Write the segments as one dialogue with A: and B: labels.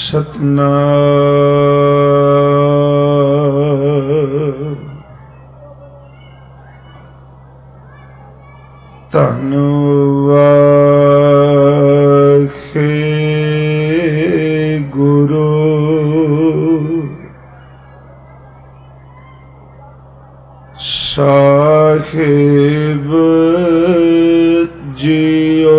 A: ਸਤਨਾਮ ਧੰਨ ਵਾਹਿਗੁਰੂ ਸਾਹਿਬ ਜੀਓ।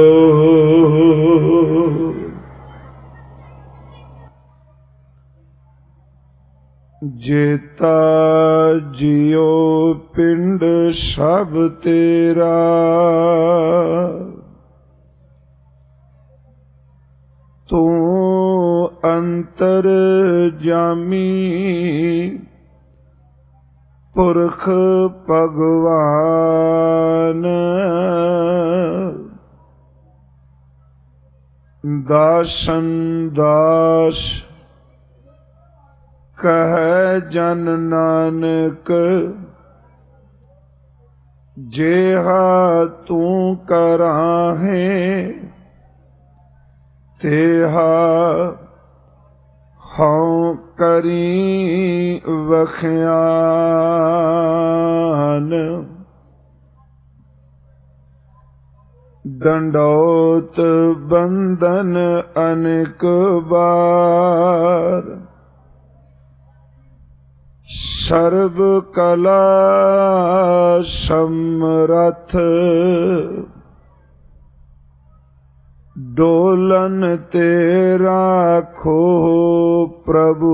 A: ਜੇਤਾ ਜਿਉ ਪਿੰਡ ਸਭ ਤੇਰਾ, ਤੂੰ ਅੰਤਰ ਜਾਮੀ ਪੁਰਖ ਭਗਵਾਨ। ਦਾਸਨ ਦਾਸ ਕਹਿ ਜਨ ਨਾਨਕ, ਜਿਹਾ ਤੂੰ ਕਰਾਹੇ ਤੇਹਾ ਹਉ ਕਰੀ ਵਖਿਆਨ। ਡੰਡੌਤ ਬੰਧਨ ਅਨੇਕ ਬਾਰ, ਸਰਬ ਕਲਾ ਸਮਰੱਥ। ਡੋਲਨ ਤੇ ਰਾਖੋ ਪ੍ਰਭੂ,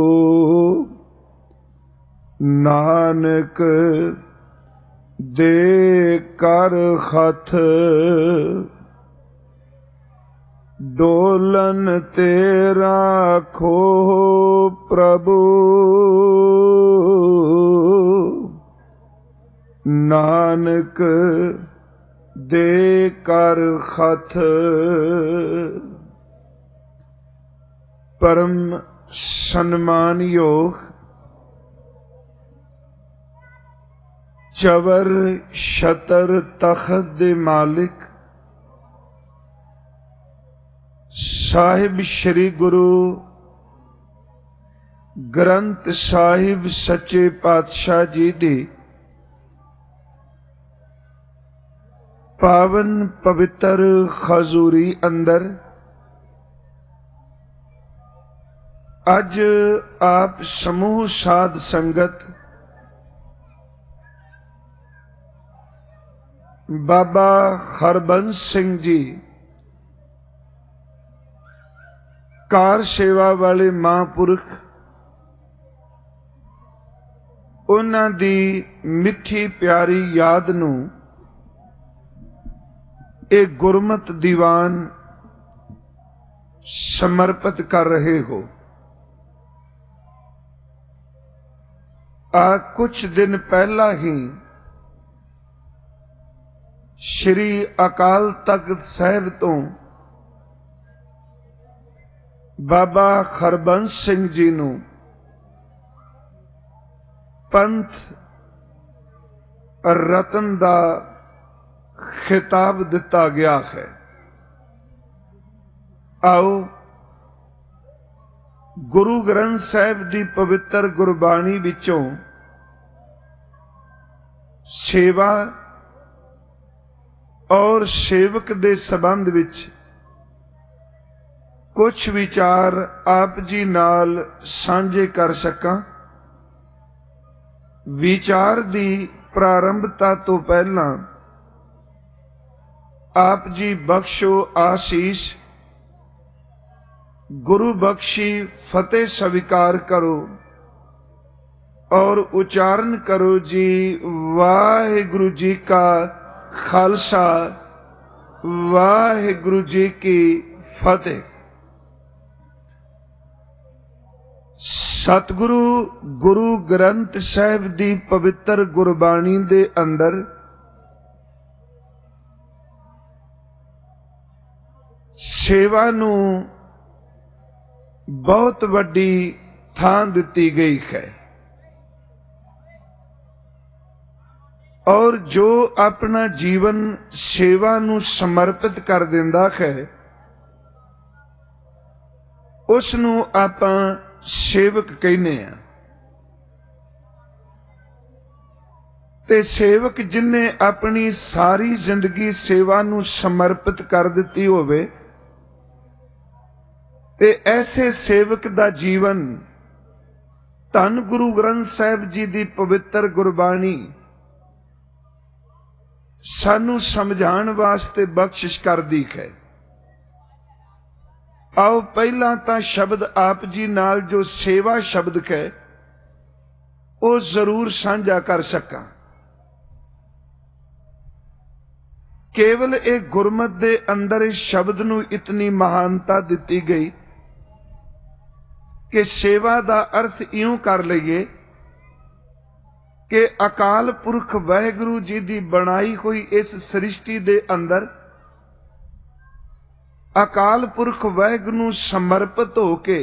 A: ਨਾਨਕ ਦੇ ਕਰ ਹੱਥ। ਡੋਲਨ ਤੇ ਰਾਖੋ ਪ੍ਰਭੂ, ਨਾਨਕ ਦੇ ਕਰ ਹੱਥ। ਪਰਮ ਸਨਮਾਨਯੋਗ ਚਵਰ ਛਤਰ ਤਖਤ ਦੇ ਮਾਲਿਕ ਸਾਹਿਬ ਸ੍ਰੀ ਗੁਰੂ ਗ੍ਰੰਥ ਸਾਹਿਬ ਸੱਚੇ ਪਾਤਸ਼ਾਹ ਜੀ ਦੀ ਪਾਵਨ ਪਵਿੱਤਰ ਹਜ਼ੂਰੀ ਅੰਦਰ ਅੱਜ ਆਪ ਸਮੂਹ ਸਾਧ ਸੰਗਤ ਬਾਬਾ ਹਰਬੰਸ ਸਿੰਘ ਜੀ ਕਾਰ ਸੇਵਾ ਵਾਲੇ ਮਹਾਂਪੁਰਖ, ਉਹਨਾਂ ਦੀ ਮਿੱਠੀ ਪਿਆਰੀ ਯਾਦ ਨੂੰ ਇਹ ਗੁਰਮਤਿ ਦੀਵਾਨ ਸਮਰਪਿਤ ਕਰ ਰਹੇ ਹੋ। ਆ ਕੁਛ ਦਿਨ ਪਹਿਲਾਂ ਹੀ ਸ਼੍ਰੀ ਅਕਾਲ ਤਖਤ ਸਾਹਿਬ ਤੋਂ ਬਾਬਾ ਹਰਬੰਸ ਸਿੰਘ ਜੀ ਨੂੰ ਪੰਥ ਰਤਨ ਦਾ ਖਿਤਾਬ ਦਿੱਤਾ ਗਿਆ ਹੈ। ਆਓ ਗੁਰੂ ਗ੍ਰੰਥ ਸਾਹਿਬ ਦੀ ਪਵਿੱਤਰ ਗੁਰਬਾਣੀ ਵਿੱਚੋਂ ਸੇਵਾ ਔਰ ਸੇਵਕ ਦੇ ਸੰਬੰਧ ਵਿੱਚ ਕੁਛ ਵਿਚਾਰ ਆਪ ਜੀ ਨਾਲ ਸਾਂਝੇ ਕਰ ਸਕਾਂ। ਵਿਚਾਰ ਦੀ ਪ੍ਰਾਰੰਭਤਾ ਤੋਂ ਪਹਿਲਾਂ ਆਪ ਜੀ ਬਖਸ਼ੋ ਆਸੀਸ, ਗੁਰੂ ਬਖਸ਼ੀ ਫਤਿਹ ਸਵੀਕਾਰ ਕਰੋ ਔਰ ਉਚਾਰਨ ਕਰੋ ਜੀ ਵਾਹਿਗੁਰੂ ਜੀ ਕਾ ਖਾਲਸਾ, ਵਾਹਿਗੁਰੂ ਜੀ ਕੀ ਫਤਿਹ। ਸਤਿਗੁਰੂ ਗੁਰੂ ਗ੍ਰੰਥ ਸਾਹਿਬ ਦੀ ਪਵਿੱਤਰ ਗੁਰਬਾਣੀ ਦੇ ਅੰਦਰ ਸੇਵਾ ਨੂੰ ਬਹੁਤ ਵੱਡੀ ਥਾਂ ਦਿੱਤੀ ਗਈ ਹੈ ਔਰ ਜੋ ਆਪਣਾ ਜੀਵਨ ਸੇਵਾ ਨੂੰ ਸਮਰਪਿਤ ਕਰ ਦਿੰਦਾ ਹੈ ਉਸ ਨੂੰ ਆਪਾਂ ਸੇਵਕ ਕਹਿੰਦੇ ਆ। ਤੇ ਸੇਵਕ ਜਿਨੇ ਆਪਣੀ ਸਾਰੀ ਜ਼ਿੰਦਗੀ ਸੇਵਾ ਨੂੰ ਸਮਰਪਿਤ ਕਰ ਦਿੱਤੀ ਹੋਵੇ ਤੇ ਐਸੇ ਸੇਵਕ ਦਾ ਜੀਵਨ ਧੰਨ ਗੁਰੂ ਗ੍ਰੰਥ ਸਾਹਿਬ ਜੀ ਦੀ ਪਵਿੱਤਰ ਗੁਰਬਾਣੀ ਸਾਨੂੰ ਸਮਝਾਉਣ ਵਾਸਤੇ ਬਖਸ਼ਿਸ਼ ਕਰਦੀ ਹੈ। ਆਓ ਪਹਿਲਾਂ ਤਾਂ ਸ਼ਬਦ ਆਪ ਜੀ ਨਾਲ ਜੋ ਸੇਵਾ ਸ਼ਬਦ ਹੈ ਉਹ ਜ਼ਰੂਰ ਸਾਂਝਾ ਕਰ ਸਕਾਂ। ਕੇਵਲ ਇਹ ਗੁਰਮਤ ਦੇ ਅੰਦਰ ਇਸ ਸ਼ਬਦ ਨੂੰ ਇਤਨੀ ਮਹਾਨਤਾ ਦਿੱਤੀ ਗਈ ਕਿ ਸੇਵਾ ਦਾ ਅਰਥ ਇਉਂ ਕਰ ਲਈਏ ਕਿ ਅਕਾਲ ਪੁਰਖ ਵਾਹਿਗੁਰੂ ਜੀ ਦੀ ਬਣਾਈ ਹੋਈ ਇਸ ਸ੍ਰਿਸ਼ਟੀ ਦੇ ਅੰਦਰ ਅਕਾਲ ਪੁਰਖ ਵਾਹਿਗੁਰੂ ਨੂੰ ਸਮਰਪਿਤ ਹੋ ਕੇ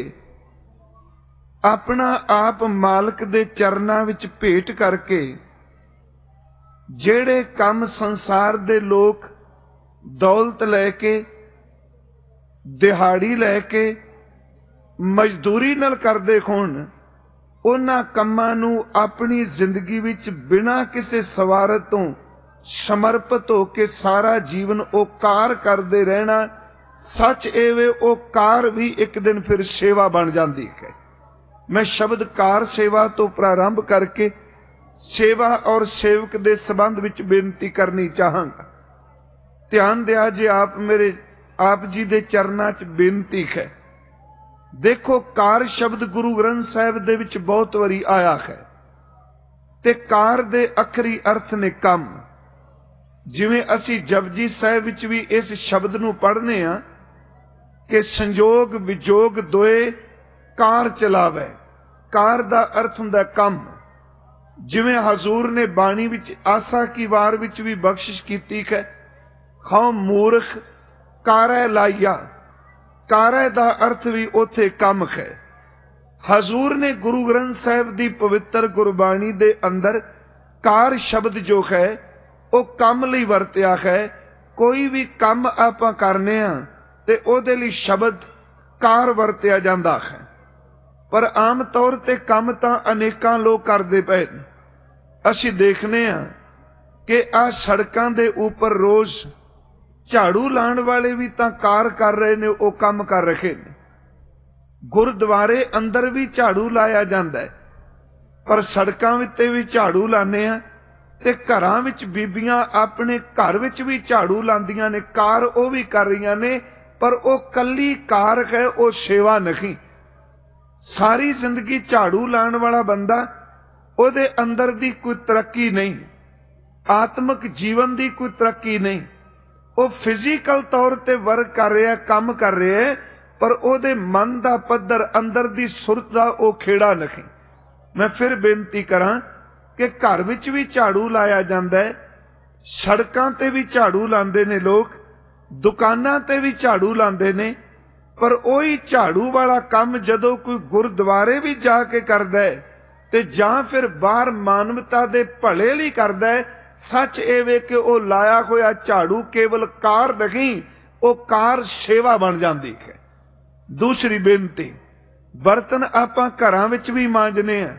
A: ਆਪਣਾ ਆਪ ਮਾਲਕ ਦੇ ਚਰਨਾਂ ਵਿੱਚ ਭੇਟ ਕਰਕੇ ਜਿਹੜੇ ਕੰਮ ਸੰਸਾਰ ਦੇ ਲੋਕ ਦੌਲਤ ਲੈ ਕੇ, ਦਿਹਾੜੀ ਲੈ ਕੇ, ਮਜ਼ਦੂਰੀ ਨਾਲ ਕਰਦੇ ਹੋਣ, ਉਹਨਾਂ ਕੰਮਾਂ ਨੂੰ ਆਪਣੀ ਜ਼ਿੰਦਗੀ ਵਿੱਚ ਬਿਨਾਂ ਕਿਸੇ ਸਵਾਰਤ ਤੋਂ ਸਮਰਪਿਤ ਹੋ ਕੇ ਸਾਰਾ ਜੀਵਨ ਉਹ ਕਾਰ ਕਰਦੇ ਰਹਿਣਾ। ਸੱਚ ਇਹ ਵੇ ਉਹ ਕਾਰ ਵੀ ਇੱਕ ਦਿਨ ਫਿਰ ਸੇਵਾ ਬਣ ਜਾਂਦੀ ਹੈ। ਮੈਂ ਸ਼ਬਦ ਕਾਰ ਸੇਵਾ ਤੋਂ ਪ੍ਰਾਰੰਭ ਕਰਕੇ ਸੇਵਾ ਔਰ ਸੇਵਕ ਦੇ ਸੰਬੰਧ ਵਿੱਚ ਬੇਨਤੀ ਕਰਨੀ ਚਾਹਾਂਗਾ। ਧਿਆਨ ਦਿਆ ਜੇ ਆਪ ਜੀ ਦੇ ਚਰਨਾਂ 'ਚ ਬੇਨਤੀ ਹੈ। ਦੇਖੋ, ਕਾਰ ਸ਼ਬਦ ਗੁਰੂ ਗ੍ਰੰਥ ਸਾਹਿਬ ਦੇ ਵਿੱਚ ਬਹੁਤ ਵਾਰੀ ਆਇਆ ਹੈ ਤੇ ਕਾਰ ਦੇ ਅੱਖਰੀ ਅਰਥ ਨੇ ਕੰਮ। ਜਿਵੇਂ ਅਸੀਂ ਜਪਜੀ ਸਾਹਿਬ ਵਿੱਚ ਵੀ ਇਸ ਸ਼ਬਦ ਨੂੰ ਪੜ੍ਹਨੇ ਆ ਕਿ ਸੰਜੋਗ ਵਿਜੋਗ ਦੋਏ ਕਾਰ ਚਲਾਵੇ। ਕਾਰ ਦਾ ਅਰਥ ਹੁੰਦਾ ਕੰਮ। ਜਿਵੇਂ ਹਜ਼ੂਰ ਨੇ ਬਾਣੀ ਵਿੱਚ ਆਸਾ ਕੀ ਵਾਰ ਵਿੱਚ ਵੀ ਬਖਸ਼ਿਸ਼ ਕੀਤੀ ਹੈ, ਹਉ ਮੂਰਖ ਕਾਰੈ ਲਾਈਆ। ਕਾਰੈ ਦਾ ਅਰਥ ਵੀ ਉੱਥੇ ਕੰਮ ਹੈ। ਹਜ਼ੂਰ ਨੇ ਗੁਰੂ ਗ੍ਰੰਥ ਸਾਹਿਬ ਦੀ ਪਵਿੱਤਰ ਗੁਰਬਾਣੀ ਦੇ ਅੰਦਰ ਕਾਰ ਸ਼ਬਦ ਜੋ ਹੈ ਉਹ ਕੰਮ ਲਈ ਵਰਤਿਆ ਹੈ। ਕੋਈ ਵੀ ਕੰਮ ਆਪਾਂ ਕਰਨੇ ਆ ਤੇ ਉਹਦੇ ਲਈ ਸ਼ਬਦ ਕਾਰ ਵਰਤਿਆ ਜਾਂਦਾ ਹੈ। ਪਰ ਆਮ ਤੌਰ ਤੇ ਕੰਮ ਤਾਂ ਅਨੇਕਾਂ ਲੋਕ ਕਰਦੇ ਪਏ ਨੇ। ਅਸੀਂ ਦੇਖਨੇ ਆ ਕਿ ਆਹ ਸੜਕਾਂ ਦੇ ਉੱਪਰ ਰੋਜ਼ ਝਾੜੂ ਲਾਉਣ ਵਾਲੇ ਵੀ ਤਾਂ ਕਾਰ ਕਰ ਰਹੇ ਨੇ, ਉਹ ਕੰਮ ਕਰ ਰਹੇ ਨੇ। ਗੁਰਦੁਆਰੇ ਅੰਦਰ ਵੀ ਝਾੜੂ ਲਾਇਆ ਜਾਂਦਾ ਹੈ, ਪਰ ਸੜਕਾਂ ਉੱਤੇ ਵੀ ਝਾੜੂ ਲਾਉਂਦੇ ਆ ਤੇ ਘਰਾਂ ਵਿੱਚ ਬੀਬੀਆਂ ਆਪਣੇ ਘਰ ਵਿੱਚ ਵੀ ਝਾੜੂ ਲਾਉਂਦੀਆਂ ਨੇ। ਕਾਰ ਉਹ ਵੀ ਕਰ ਰਹੀਆਂ ਨੇ, ਪਰ ਉਹ ਕੱਲੀ ਕਾਰ ਹੈ, ਉਹ ਸੇਵਾ ਨਹੀਂ। ਸਾਰੀ ਜ਼ਿੰਦਗੀ ਝਾੜੂ ਲਾਉਣ ਵਾਲਾ ਬੰਦਾ, ਉਹਦੇ ਅੰਦਰ ਦੀ ਕੋਈ ਤਰੱਕੀ ਨਹੀਂ, ਆਤਮਿਕ ਜੀਵਨ ਦੀ ਕੋਈ ਤਰੱਕੀ ਨਹੀਂ। ਉਹ ਫਿਜ਼ੀਕਲ ਤੌਰ ਤੇ ਵਰਕ ਕਰ ਰਿਹਾ, ਕੰਮ ਕਰ ਰਿਹਾ, ਪਰ ਉਹਦੇ ਮਨ ਦਾ ਪੱਧਰ, ਅੰਦਰ ਦੀ ਸੁਰਤ ਦਾ ਉਹ ਖੇੜਾ ਨਹੀਂ। ਮੈਂ ਫਿਰ ਬੇਨਤੀ ਕਰਾਂ ਕਿ ਘਰ ਵਿੱਚ ਵੀ ਝਾੜੂ ਲਾਇਆ ਜਾਂਦਾ ਹੈ, ਸੜਕਾਂ ਤੇ ਵੀ ਝਾੜੂ ਲਾਉਂਦੇ ਨੇ ਲੋਕ, ਦੁਕਾਨਾਂ ਤੇ ਵੀ ਝਾੜੂ ਲਾਉਂਦੇ ਨੇ, ਪਰ ਉਹੀ ਝਾੜੂ ਵਾਲਾ ਕੰਮ ਜਦੋਂ ਕੋਈ ਗੁਰਦੁਆਰੇ ਵੀ ਜਾ ਕੇ ਕਰਦਾ ਹੈ ਤੇ ਜਾਂ ਫਿਰ ਬਾਹਰ ਮਾਨਵਤਾ ਦੇ ਭਲੇ ਲਈ ਕਰਦਾ ਹੈ, ਸੱਚ ਇਹ ਵੇ ਕਿ ਉਹ ਲਾਇਆ ਹੋਇਆ ਝਾੜੂ ਕੇਵਲ ਕਾਰ ਨਹੀਂ, ਉਹ ਕਾਰ ਸੇਵਾ ਬਣ ਜਾਂਦੀ ਹੈ। ਦੂਸਰੀ ਬੇਨਤੀ, ਬਰਤਨ ਆਪਾਂ ਘਰਾਂ ਵਿੱਚ ਵੀ ਮਾਂਜਨੇ ਆ,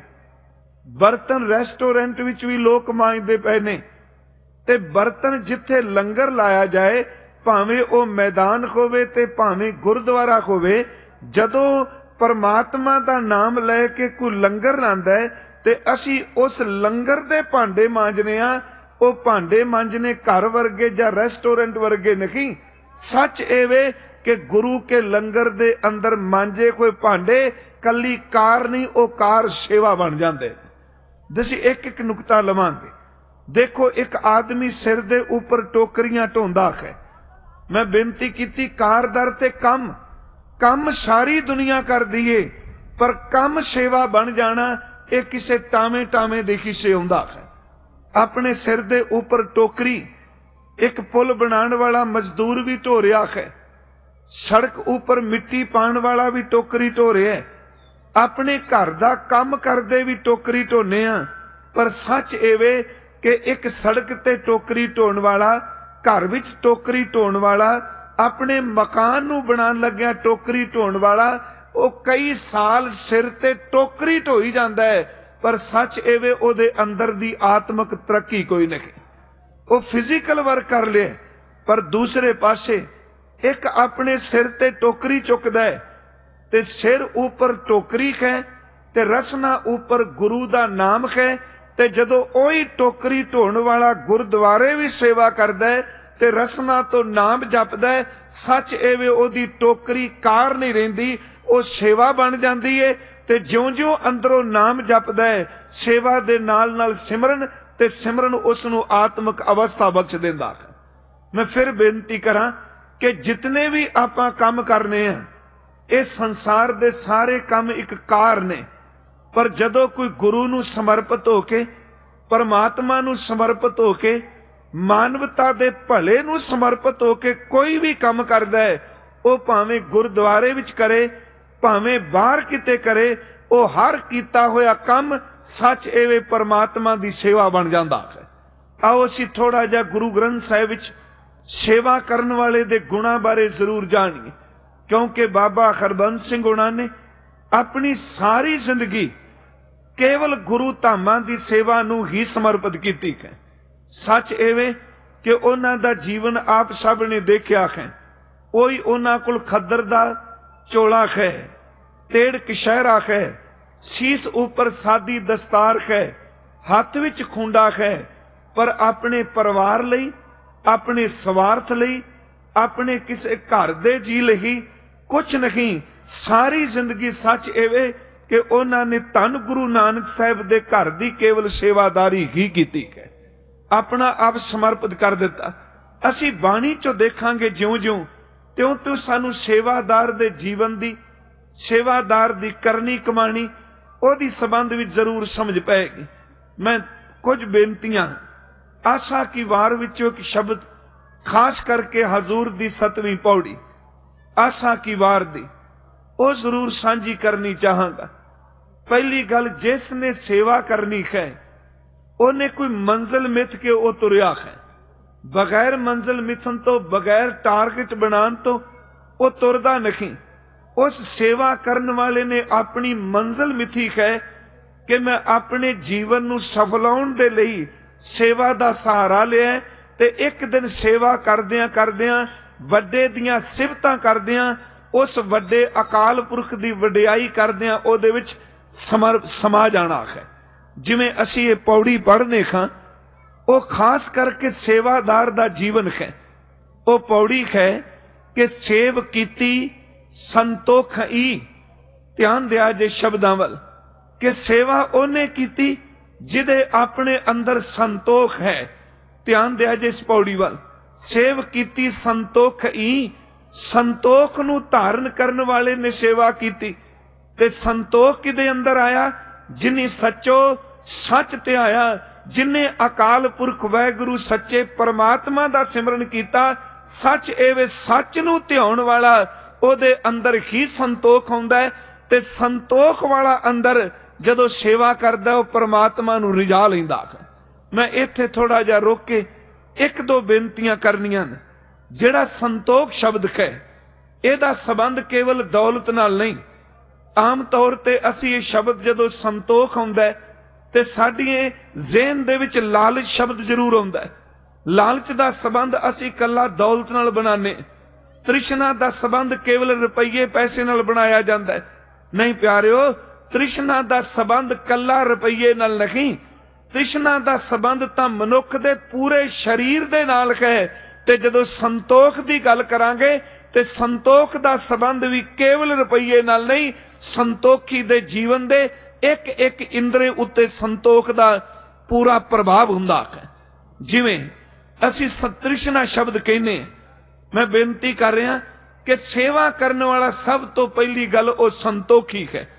A: ਬਰਤਨ ਰੈਸਟੋਰੈਂਟ ਵਿੱਚ ਵੀ ਲੋਕ ਮਾਂਜਦੇ ਪਏ ਨੇ, ਤੇ ਬਰਤਨ ਜਿੱਥੇ ਲੰਗਰ ਲਾਇਆ ਜਾਏ, ਭਾਵੇਂ ਉਹ ਮੈਦਾਨ ਹੋਵੇ ਤੇ ਭਾਵੇਂ ਗੁਰਦੁਆਰਾ ਹੋਵੇ, ਜਦੋਂ ਪਰਮਾਤਮਾ ਦਾ ਨਾਮ ਲੈ ਕੇ ਕੋਈ ਲੰਗਰ ਲਾਂਦਾ ਹੈ ਤੇ ਅਸੀਂ ਉਸ ਲੰਗਰ ਦੇ ਭਾਂਡੇ ਮਾਂਜਨੇ ਆ। ਉਹ ਭਾਂਡੇ ਮਾਂਜਨੇ ਘਰ ਵਰਗੇ ਜਾਂ ਰੈਸਟੋਰੈਂਟ ਵਰਗੇ ਨਹੀਂ। ਸੱਚ ਇਹ ਵੇ ਕਿ ਗੁਰੂ ਕੇ ਲੰਗਰ ਦੇ ਅੰਦਰ ਮਾਂਜੇ ਕੋਈ ਭਾਂਡੇ ਕੱਲੀ ਕਾਰ ਨਹੀਂ, ਉਹ ਕਾਰ ਸੇਵਾ ਬਣ ਜਾਂਦੇ। ਤੁਸੀਂ ਇੱਕ ਇੱਕ ਨੁਕਤਾ ਲਵਾਂਗੇ। ਦੇਖੋ, ਇੱਕ ਆਦਮੀ ਸਿਰ ਦੇ ਉੱਪਰ ਟੋਕਰੀਆਂ ਢੋਂਦਾ ਹੈ। ਮੈਂ ਬੇਨਤੀ ਕੀਤੀ, ਕਾਰ ਦਰ ਤੇ ਕੰਮ, ਕੰਮ ਸਾਰੀ ਦੁਨੀਆ ਕਰਦੀ ਏ, ਪਰ ਕੰਮ ਸੇਵਾ ਬਣ ਜਾਣਾ ਇਹ ਕਿਸੇ ਟਾਵੇਂ ਟਾਵੇਂ ਦੇ ਕਿਸੇ ਹੁੰਦਾ ਹੈ। ਆਪਣੇ ਸਿਰ ਦੇ ਉੱਪਰ ਟੋਕਰੀ, ਇੱਕ ਪੁਲ ਬਣਾਉਣ ਵਾਲਾ ਮਜ਼ਦੂਰ ਵੀ ਢੋ ਰਿਹਾ ਹੈ, ਸੜਕ ਉੱਪਰ ਮਿੱਟੀ ਪਾਉਣ ਵਾਲਾ ਵੀ ਟੋਕਰੀ ਢੋ ਰਿਹਾ ਹੈ, ਆਪਣੇ ਘਰ ਦਾ ਕੰਮ ਕਰਦੇ ਵੀ ਟੋਕਰੀ ਢੋਨੇ ਆ। ਪਰ ਸੱਚ ਇਹ ਵੇ ਕਿ ਇੱਕ ਸੜਕ ਤੇ ਟੋਕਰੀ ਢੋਣ ਵਾਲਾ, ਘਰ ਵਿੱਚ ਟੋਕਰੀ ਢੋਣ ਵਾਲਾ, ਆਪਣੇ ਮਕਾਨ ਨੂੰ ਬਣਾਉਣ ਲੱਗਿਆ ਟੋਕਰੀ ਢੋਣ ਵਾਲਾ, ਉਹ ਕਈ ਸਾਲ ਸਿਰ ਤੇ ਟੋਕਰੀ ਢੋਈ ਜਾਂਦਾ ਹੈ, ਪਰ ਸੱਚ ਇਹ ਵੇ ਉਹਦੇ ਅੰਦਰ ਦੀ ਆਤਮਿਕ ਤਰੱਕੀ ਕੋਈ ਨਹੀਂ। ਉਹ ਫਿਜ਼ੀਕਲ ਵਰਕ ਕਰ ਲਿਆ, ਪਰ ਦੂਸਰੇ ਪਾਸੇ ਇੱਕ ਆਪਣੇ ਸਿਰ ਤੇ ਟੋਕਰੀ ਚੁੱਕਦਾ ਹੈ ਤੇ ਸਿਰ ਉੱਪਰ ਟੋਕਰੀ ਹੈ ਤੇ ਰਸਨਾ ਉੱਪਰ ਗੁਰੂ ਦਾ ਨਾਮ ਹੈ। ਤੇ ਜਦੋਂ ਉਹੀ ਟੋਕਰੀ ਢੋਣ ਵਾਲਾ ਗੁਰਦੁਆਰੇ ਵੀ ਸੇਵਾ ਕਰਦਾ ਹੈ ਤੇ ਰਸਨਾ ਤੋਂ ਨਾਮ ਜਪਦਾ ਹੈ, ਸੱਚ ਇਹ ਵੇ ਉਹਦੀ ਟੋਕਰੀ ਕਾਰ ਨਹੀਂ ਰਹਿੰਦੀ, ਉਹ ਸੇਵਾ ਬਣ ਜਾਂਦੀ ਹੈ। ਤੇ ਜਿਉਂ-ਜਿਉਂ ਅੰਦਰੋਂ ਨਾਮ ਜਪਦਾ ਹੈ, ਸੇਵਾ ਦੇ ਨਾਲ ਨਾਲ ਸਿਮਰਨ, ਤੇ ਸਿਮਰਨ ਉਸ ਨੂੰ ਆਤਮਿਕ ਅਵਸਥਾ ਬਖਸ਼ ਦਿੰਦਾ ਹੈ। ਮੈਂ ਫਿਰ ਬੇਨਤੀ ਕਰਾਂ ਕਿ ਜਿਤਨੇ ਵੀ ਆਪਾਂ ਕੰਮ ਕਰਨੇ ਆ, ਇਹ ਸੰਸਾਰ ਦੇ ਸਾਰੇ ਕੰਮ ਇੱਕ ਕਾਰ ਨੇ, ਪਰ ਜਦੋਂ ਕੋਈ ਗੁਰੂ ਨੂੰ ਸਮਰਪਿਤ ਹੋ ਕੇ, ਪਰਮਾਤਮਾ ਨੂੰ ਸਮਰਪਿਤ ਹੋ ਕੇ, ਮਾਨਵਤਾ ਦੇ ਭਲੇ ਨੂੰ ਸਮਰਪਿਤ ਹੋ ਕੇ ਕੋਈ ਵੀ ਕੰਮ ਕਰਦਾ ਹੈ, ਉਹ ਭਾਵੇਂ ਗੁਰਦੁਆਰੇ ਵਿੱਚ ਕਰੇ, ਭਾਵੇਂ ਬਾਹਰ ਕਿਤੇ ਕਰੇ, ਉਹ ਹਰ ਕੀਤਾ ਹੋਇਆ ਕੰਮ ਸੱਚ ਐਵੇਂ ਪਰਮਾਤਮਾ ਦੀ ਸੇਵਾ ਬਣ ਜਾਂਦਾ ਹੈ। ਆਓ ਅਸੀਂ ਥੋੜਾ ਜਿਹਾ ਗੁਰੂ ਗ੍ਰੰਥ ਸਾਹਿਬ ਵਿੱਚ ਸੇਵਾ ਕਰਨ ਵਾਲੇ ਦੇ ਗੁਣਾਂ ਬਾਰੇ ਜ਼ਰੂਰ ਜਾਣੀਏ, ਕਿਉਂਕਿ ਬਾਬਾ ਹਰਬੰਸ ਸਿੰਘ ਹੋਣਾ ਨੇ ਆਪਣੀ ਸਾਰੀ ਜ਼ਿੰਦਗੀ ਕੇਵਲ ਗੁਰੂ ਧਾਮਾਂ ਦੀ ਸੇਵਾ ਨੂੰ ਹੀ ਸਮਰਪਿਤ ਕੀਤੀ ਹੈ। ਸੱਚ ਐਵੇਂ ਕਿ ਉਹਨਾਂ ਦਾ ਜੀਵਨ ਆਪ ਸਭ ਨੇ ਦੇਖਿਆ ਹੈ। ਉਹੀ ਉਹਨਾਂ ਕੋਲ ਖੱਦਰ ਦਾ ਚੋਲਾ ਹੈ, ਤੇੜ ਕਸ਼ਹਿਰਾ ਹੈ, ਸੀਸ ਉੱਪਰ ਸਾਦੀ ਦਸਤਾਰ ਹੈ, ਹੱਥ ਵਿੱਚ ਖੁੰਡਾ ਹੈ, ਪਰ ਆਪਣੇ ਪਰਿਵਾਰ ਲਈ, ਆਪਣੇ ਸਵਾਰਥ ਲਈ, ਆਪਣੇ ਕਿਸੇ ਘਰ ਦੇ ਜੀ ਲਈ ਕੁਛ ਨਹੀਂ। ਸਾਰੀ ਜ਼ਿੰਦਗੀ ਸੱਚ ਐਵੇਂ ਕਿ ਉਹਨਾਂ ਨੇ ਧੰਨ ਗੁਰੂ ਨਾਨਕ ਸਾਹਿਬ ਦੇ ਘਰ ਦੀ ਕੇਵਲ ਸੇਵਾਦਾਰੀ ਹੀ ਕੀਤੀ ਹੈ, ਆਪਣਾ ਆਪ ਸਮਰਪਿਤ ਕਰ ਦਿੱਤਾ। ਅਸੀਂ ਬਾਣੀ ਚੋਂ ਦੇਖਾਂਗੇ ਜਿਉਂ-ਜਿਉਂ ਤਿਉਂ-ਤਿਉਂ ਸਾਨੂੰ ਸੇਵਾਦਾਰ ਦੇ ਜੀਵਨ ਦੀ, ਸੇਵਾਦਾਰ ਦੀ ਕਰਨੀ ਕਮਾਣੀ, ਉਹਦੀ ਸੰਬੰਧ ਵਿੱਚ ਜ਼ਰੂਰ ਸਮਝ ਪਏਗੀ। ਮੈਂ ਕੁਝ ਬੇਨਤੀਆਂ ਆਸਾ ਕੀ ਵਾਰ ਵਿੱਚੋਂ ਇੱਕ ਸ਼ਬਦ ਖਾਸ ਕਰਕੇ ਹਜ਼ੂਰ ਦੀ 7ਵੀਂ ਪੌੜੀ ਆਸਾ ਕੀ ਵਾਰ ਦੀ, ਉਹ ਜ਼ਰੂਰ ਸਾਂਝੀ ਕਰਨੀ ਚਾਹਾਂਗਾ। ਪਹਿਲੀ ਗੱਲ, ਜਿਸ ਨੇ ਸੇਵਾ ਕਰਨੀ ਹੈ ਉਹਨੇ ਕੋਈ ਮੰਜ਼ਿਲ ਮਿੱਥ ਕੇ ਉਹ ਤੁਰਿਆ ਹੈ। ਬਗੈਰ ਮੰਜ਼ਿਲ ਮਿੱਥਣ ਤੋਂ, ਬਗੈਰ ਟਾਰਗੇਟ ਬਣਾਉਣ ਤੋਂ ਉਹ ਤੁਰਦਾ ਨਹੀਂ। ਉਸ ਸੇਵਾ ਕਰਨ ਵਾਲੇ ਨੇ ਆਪਣੀ ਮੰਜ਼ਿਲ ਮਿੱਥੀ ਹੈ ਕਿ ਮੈਂ ਆਪਣੇ ਜੀਵਨ ਨੂੰ ਸਫਲਾਉਣ ਦੇ ਲਈ ਸੇਵਾ ਦਾ ਸਹਾਰਾ ਲਿਆ, ਤੇ ਇੱਕ ਦਿਨ ਸੇਵਾ ਕਰਦਿਆਂ ਕਰਦਿਆਂ, ਵੱਡੇ ਦੀਆਂ ਸਿਫਤਾਂ ਕਰਦਿਆਂ, ਉਸ ਵੱਡੇ ਅਕਾਲ ਪੁਰਖ ਦੀ ਵਡਿਆਈ ਕਰਦਿਆਂ ਉਹਦੇ ਵਿੱਚ ਸਮਾ ਜਾਣਾ ਹੈ। ਜਿਵੇਂ ਅਸੀਂ ਇਹ ਪੌੜੀ ਪੜ੍ਹਦੇ ਹਾਂ, ਉਹ ਖਾਸ ਕਰਕੇ ਸੇਵਾਦਾਰ ਦਾ ਜੀਵਨ ਹੈ। ਉਹ ਪੌੜੀ ਹੈ ਕਿ ਸੇਵ ਕੀਤੀ ਸੰਤੋਖ ਈ, ਧਿਆਨ ਦਿਆ ਜੇ ਸ਼ਬਦਾਂ ਵੱਲ, ਕਿ ਸੇਵਾ ਉਹਨੇ ਕੀਤੀ ਜਿਹਦੇ ਆਪਣੇ ਅੰਦਰ ਸੰਤੋਖ ਹੈ। ਧਿਆਨ ਦਿਆ ਜੇ ਇਸ ਪੌੜੀ ਵੱਲ, ਸੇਵ ਕੀਤੀ ਸੰਤੋਖ ਈ, ਸੰਤੋਖ ਨੂੰ ਧਾਰਨ ਕਰਨ ਵਾਲੇ ਨੇ ਸੇਵਾ ਕੀਤੀ। ਤੇ ਸੰਤੋਖ ਕਿਹਦੇ ਅੰਦਰ ਆਇਆ? ਜਿਨੀ ਸੱਚੋ ਸੱਚ ਧਿਆਇਆ, ਜਿਨੇ ਅਕਾਲ ਪੁਰਖ ਵਾਹਿਗੁਰੂ ਸੱਚੇ ਪਰਮਾਤਮਾ ਦਾ ਸਿਮਰਨ ਕੀਤਾ। ਸੱਚ ਐਵੇਂ ਸੱਚ ਨੂੰ ਧਿਆਉਣ ਵਾਲਾ, ਉਹਦੇ ਅੰਦਰ ਹੀ ਸੰਤੋਖ ਆਉਂਦਾ ਹੈ, ਤੇ ਸੰਤੋਖ ਵਾਲਾ ਅੰਦਰ ਜਦੋਂ ਸੇਵਾ ਕਰਦਾ ਉਹ ਪਰਮਾਤਮਾ ਨੂੰ ਰਿਝਾ ਲੈਂਦਾ ਹੈ। ਮੈਂ ਇੱਥੇ ਥੋੜਾ ਜਿਹਾ ਰੋਕ ਕੇ ਇੱਕ ਦੋ ਬੇਨਤੀਆਂ ਕਰਨੀਆਂ ਨੇ। ਜਿਹੜਾ ਸੰਤੋਖ ਸ਼ਬਦ ਹੈ, ਇਹਦਾ ਸੰਬੰਧ ਕੇਵਲ ਦੌਲਤ ਨਾਲ ਨਹੀਂ। ਆਮ ਤੌਰ ਤੇ ਅਸੀਂ ਇਹ ਸ਼ਬਦ ਜਦੋਂ ਸੰਤੋਖ ਆਉਂਦਾ ਤੇ ਸਾਡੀਏ ਜ਼ਿਹਨ ਦੇ ਵਿੱਚ ਲਾਲਚ ਸ਼ਬਦ ਜ਼ਰੂਰ ਆਉਂਦਾ ਹੈ। ਲਾਲਚ ਦਾ ਸੰਬੰਧ ਅਸੀਂ ਇਕੱਲਾ ਦੌਲਤ ਨਾਲ ਬਣਾਉਂਦੇ। ਤ੍ਰਿਸ਼ਨਾ ਦਾ ਸੰਬੰਧ ਕੇਵਲ ਰੁਪਈਏ ਪੈਸੇ ਨਾਲ ਬਣਾਇਆ ਜਾਂਦਾ ਹੈ। ਨਹੀਂ ਪਿਆਰਿਓ, ਤ੍ਰਿਸ਼ਨਾ ਦਾ ਸੰਬੰਧ ਇਕੱਲਾ ਰੁਪਈਏ ਨਾਲ ਨਹੀਂ। ਤ੍ਰਿਸ਼ਨਾ ਦਾ ਸੰਬੰਧ ਤਾਂ ਮਨੁੱਖ ਦੇ ਪੂਰੇ ਸਰੀਰ ਦੇ ਨਾਲ ਹੈ। ਤੇ ਜਦੋਂ ਸੰਤੋਖ ਦੀ ਗੱਲ ਕਰਾਂਗੇ ਤੇ ਸੰਤੋਖ ਦਾ ਸੰਬੰਧ ਵੀ ਕੇਵਲ ਰੁਪਈਏ ਨਾਲ ਨਹੀਂ। ਸੰਤੋਖੀ ਦੇ ਜੀਵਨ ਦੇ ਇੱਕ ਇੱਕ ਇੰਦਰੀ ਉੱਤੇ ਸੰਤੋਖ ਦਾ ਪੂਰਾ ਪ੍ਰਭਾਵ ਹੁੰਦਾ ਹੈ। ਜਿਵੇਂ ਅਸੀਂ ਤ੍ਰਿਸ਼ਨਾ ਸ਼ਬਦ ਕਹਿੰਦੇ, ਮੈਂ ਬੇਨਤੀ ਕਰ ਰਿਹਾ ਕਿ ਸੇਵਾ ਕਰਨ ਵਾਲਾ ਸਭ ਤੋਂ ਪਹਿਲੀ ਗੱਲ ਉਹ ਸੰਤੋਖੀ ਹੈ।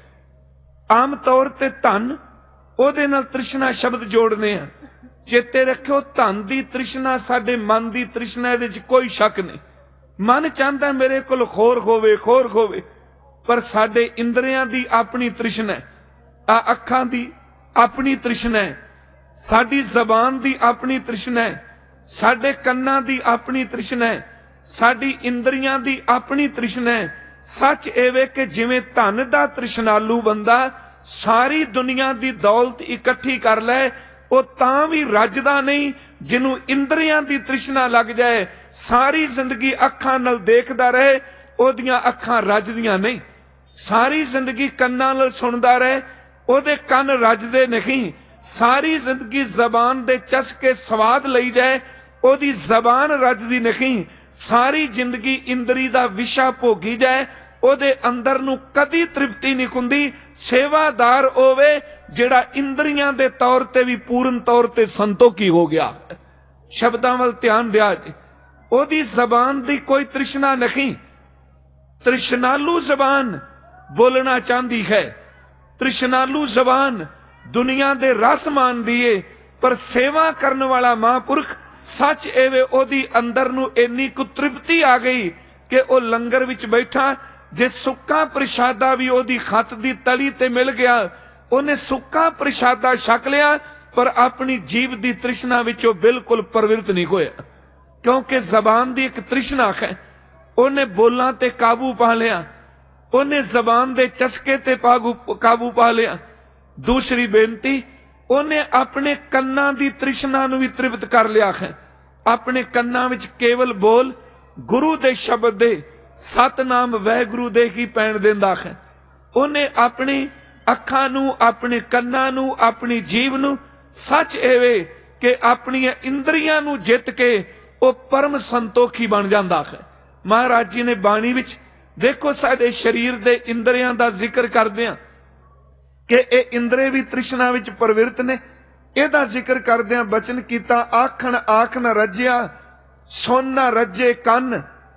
A: ਆਮ ਤੌਰ ਤੇ ਧਨ, ਉਹਦੇ ਨਾਲ ਤ੍ਰਿਸ਼ਨਾ ਸ਼ਬਦ ਜੋੜਨੇ ਆ। ਚੇਤੇ ਰੱਖਿਓ, ਧਨ ਦੀ ਤ੍ਰਿਸ਼ਨਾ ਸਾਡੇ ਮਨ ਦੀ ਤ੍ਰਿਸ਼ਨਾ, ਇਹਦੇ 'ਚ ਕੋਈ ਸ਼ੱਕ ਨਹੀਂ। ਮਨ ਚਾਹੁੰਦਾ ਮੇਰੇ ਕੋਲ ਖੋਰ ਹੋਵੇ, ਖੋਰ ਹੋਵੇ, ਪਰ ਸਾਡੇ ਇੰਦਰੀਆਂ ਦੀ ਆਪਣੀ ਤ੍ਰਿਸ਼ਨਾ ਹੈ। ਅੱਖਾਂ ਦੀ ਆਪਣੀ ਤ੍ਰਿਸ਼ਨਾ ਹੈ, ਸਾਡੀ ਜ਼ਬਾਨ ਦੀ ਆਪਣੀ ਤ੍ਰਿਸ਼ਨਾ ਹੈ, ਸਾਡੇ ਕੰਨਾਂ ਦੀ ਆਪਣੀ ਤ੍ਰਿਸ਼ਨਾ ਹੈ, ਸਾਡੀ ਇੰਦਰੀਆਂ ਦੀ ਆਪਣੀ ਤ੍ਰਿਸ਼ਨਾ ਹੈ। सच एवे कि जिवें धन दा तृष्णालु बंदा सारी दुनिया दी दौलत इकट्ठी कर लै, वो तां भी रजदा नहीं। जिन्हों इंद्रियां दी तृष्णा लग जाए, सारी जिंदगी अखां नाल देखदा रहे, ओदियां अखां रजदियां नहीं। सारी जिंदगी कन्नां नाल सुनदा रहे, ओदे कन रजदे नहीं। सारी जिंदगी जबान दे चस्के स्वाद लई जाए, ओदी जबान रजदी नहीं। सारी जिंदगी इंद्री दा विशा भोगी जाए, ओदे अंदर नूं कदी तृप्ति नहीं हुंदी। सेवादार होवे जिहड़ा इंद्रियां दे तौर ते भी पूर्ण तौर ते संतोखी हो गया। शब्दां वल ध्यान दिया जी, ओदी जबान दी कोई तृष्णा नहीं। तृष्णालु जबान बोलना चाहती है, तृष्णालु जबान दुनिया दे रस मानदी है, पर सेवा करने वाला महापुरख सच एवे ओदी अंदर नूं इन्नी कुछ तृप्ति आ गई कि ओ लंगर विच बैठा, जे सुक्का प्रशादा भी ओदी खत दी तली ते मिल गया, ओने सुक्का प्रशादा छक लिया, पर अपनी जीव दी तृष्णा विचों बिल्कुल प्रवृत्त नहीं होया। क्योंकि जबान दी एक तृष्णा है, ओने बोलां ते काबू पा लिया, ओने जबान दे चस्के ते काबू पा लिया। दूसरी बेनती, ओने अपने कन्ना दी तृष्णा नूं भी तृप्त कर लिया है। अपने कन्ना विच केवल बोल गुरु दे शब्द दे, सतनाम वाहिगुरु दे ही पैण देंदा है। ओने अपनी अखां नूं, अपने कन्ना नूं, अपनी जीव नूं सच एवे कि अपनी इंद्रियां नूं जित के ओ परम संतोखी बन जांदा है। महाराज जी ने बाणी विच देखो साडे शरीर दे इंद्रियां दा जिक्र करदे आ कि ये इंद्रे भी तृष्णा विच प्रवृत्त ने। इहदा जिक्र करदियां बचन कीता, आखण आख न रज्या, सुन न रजे कन,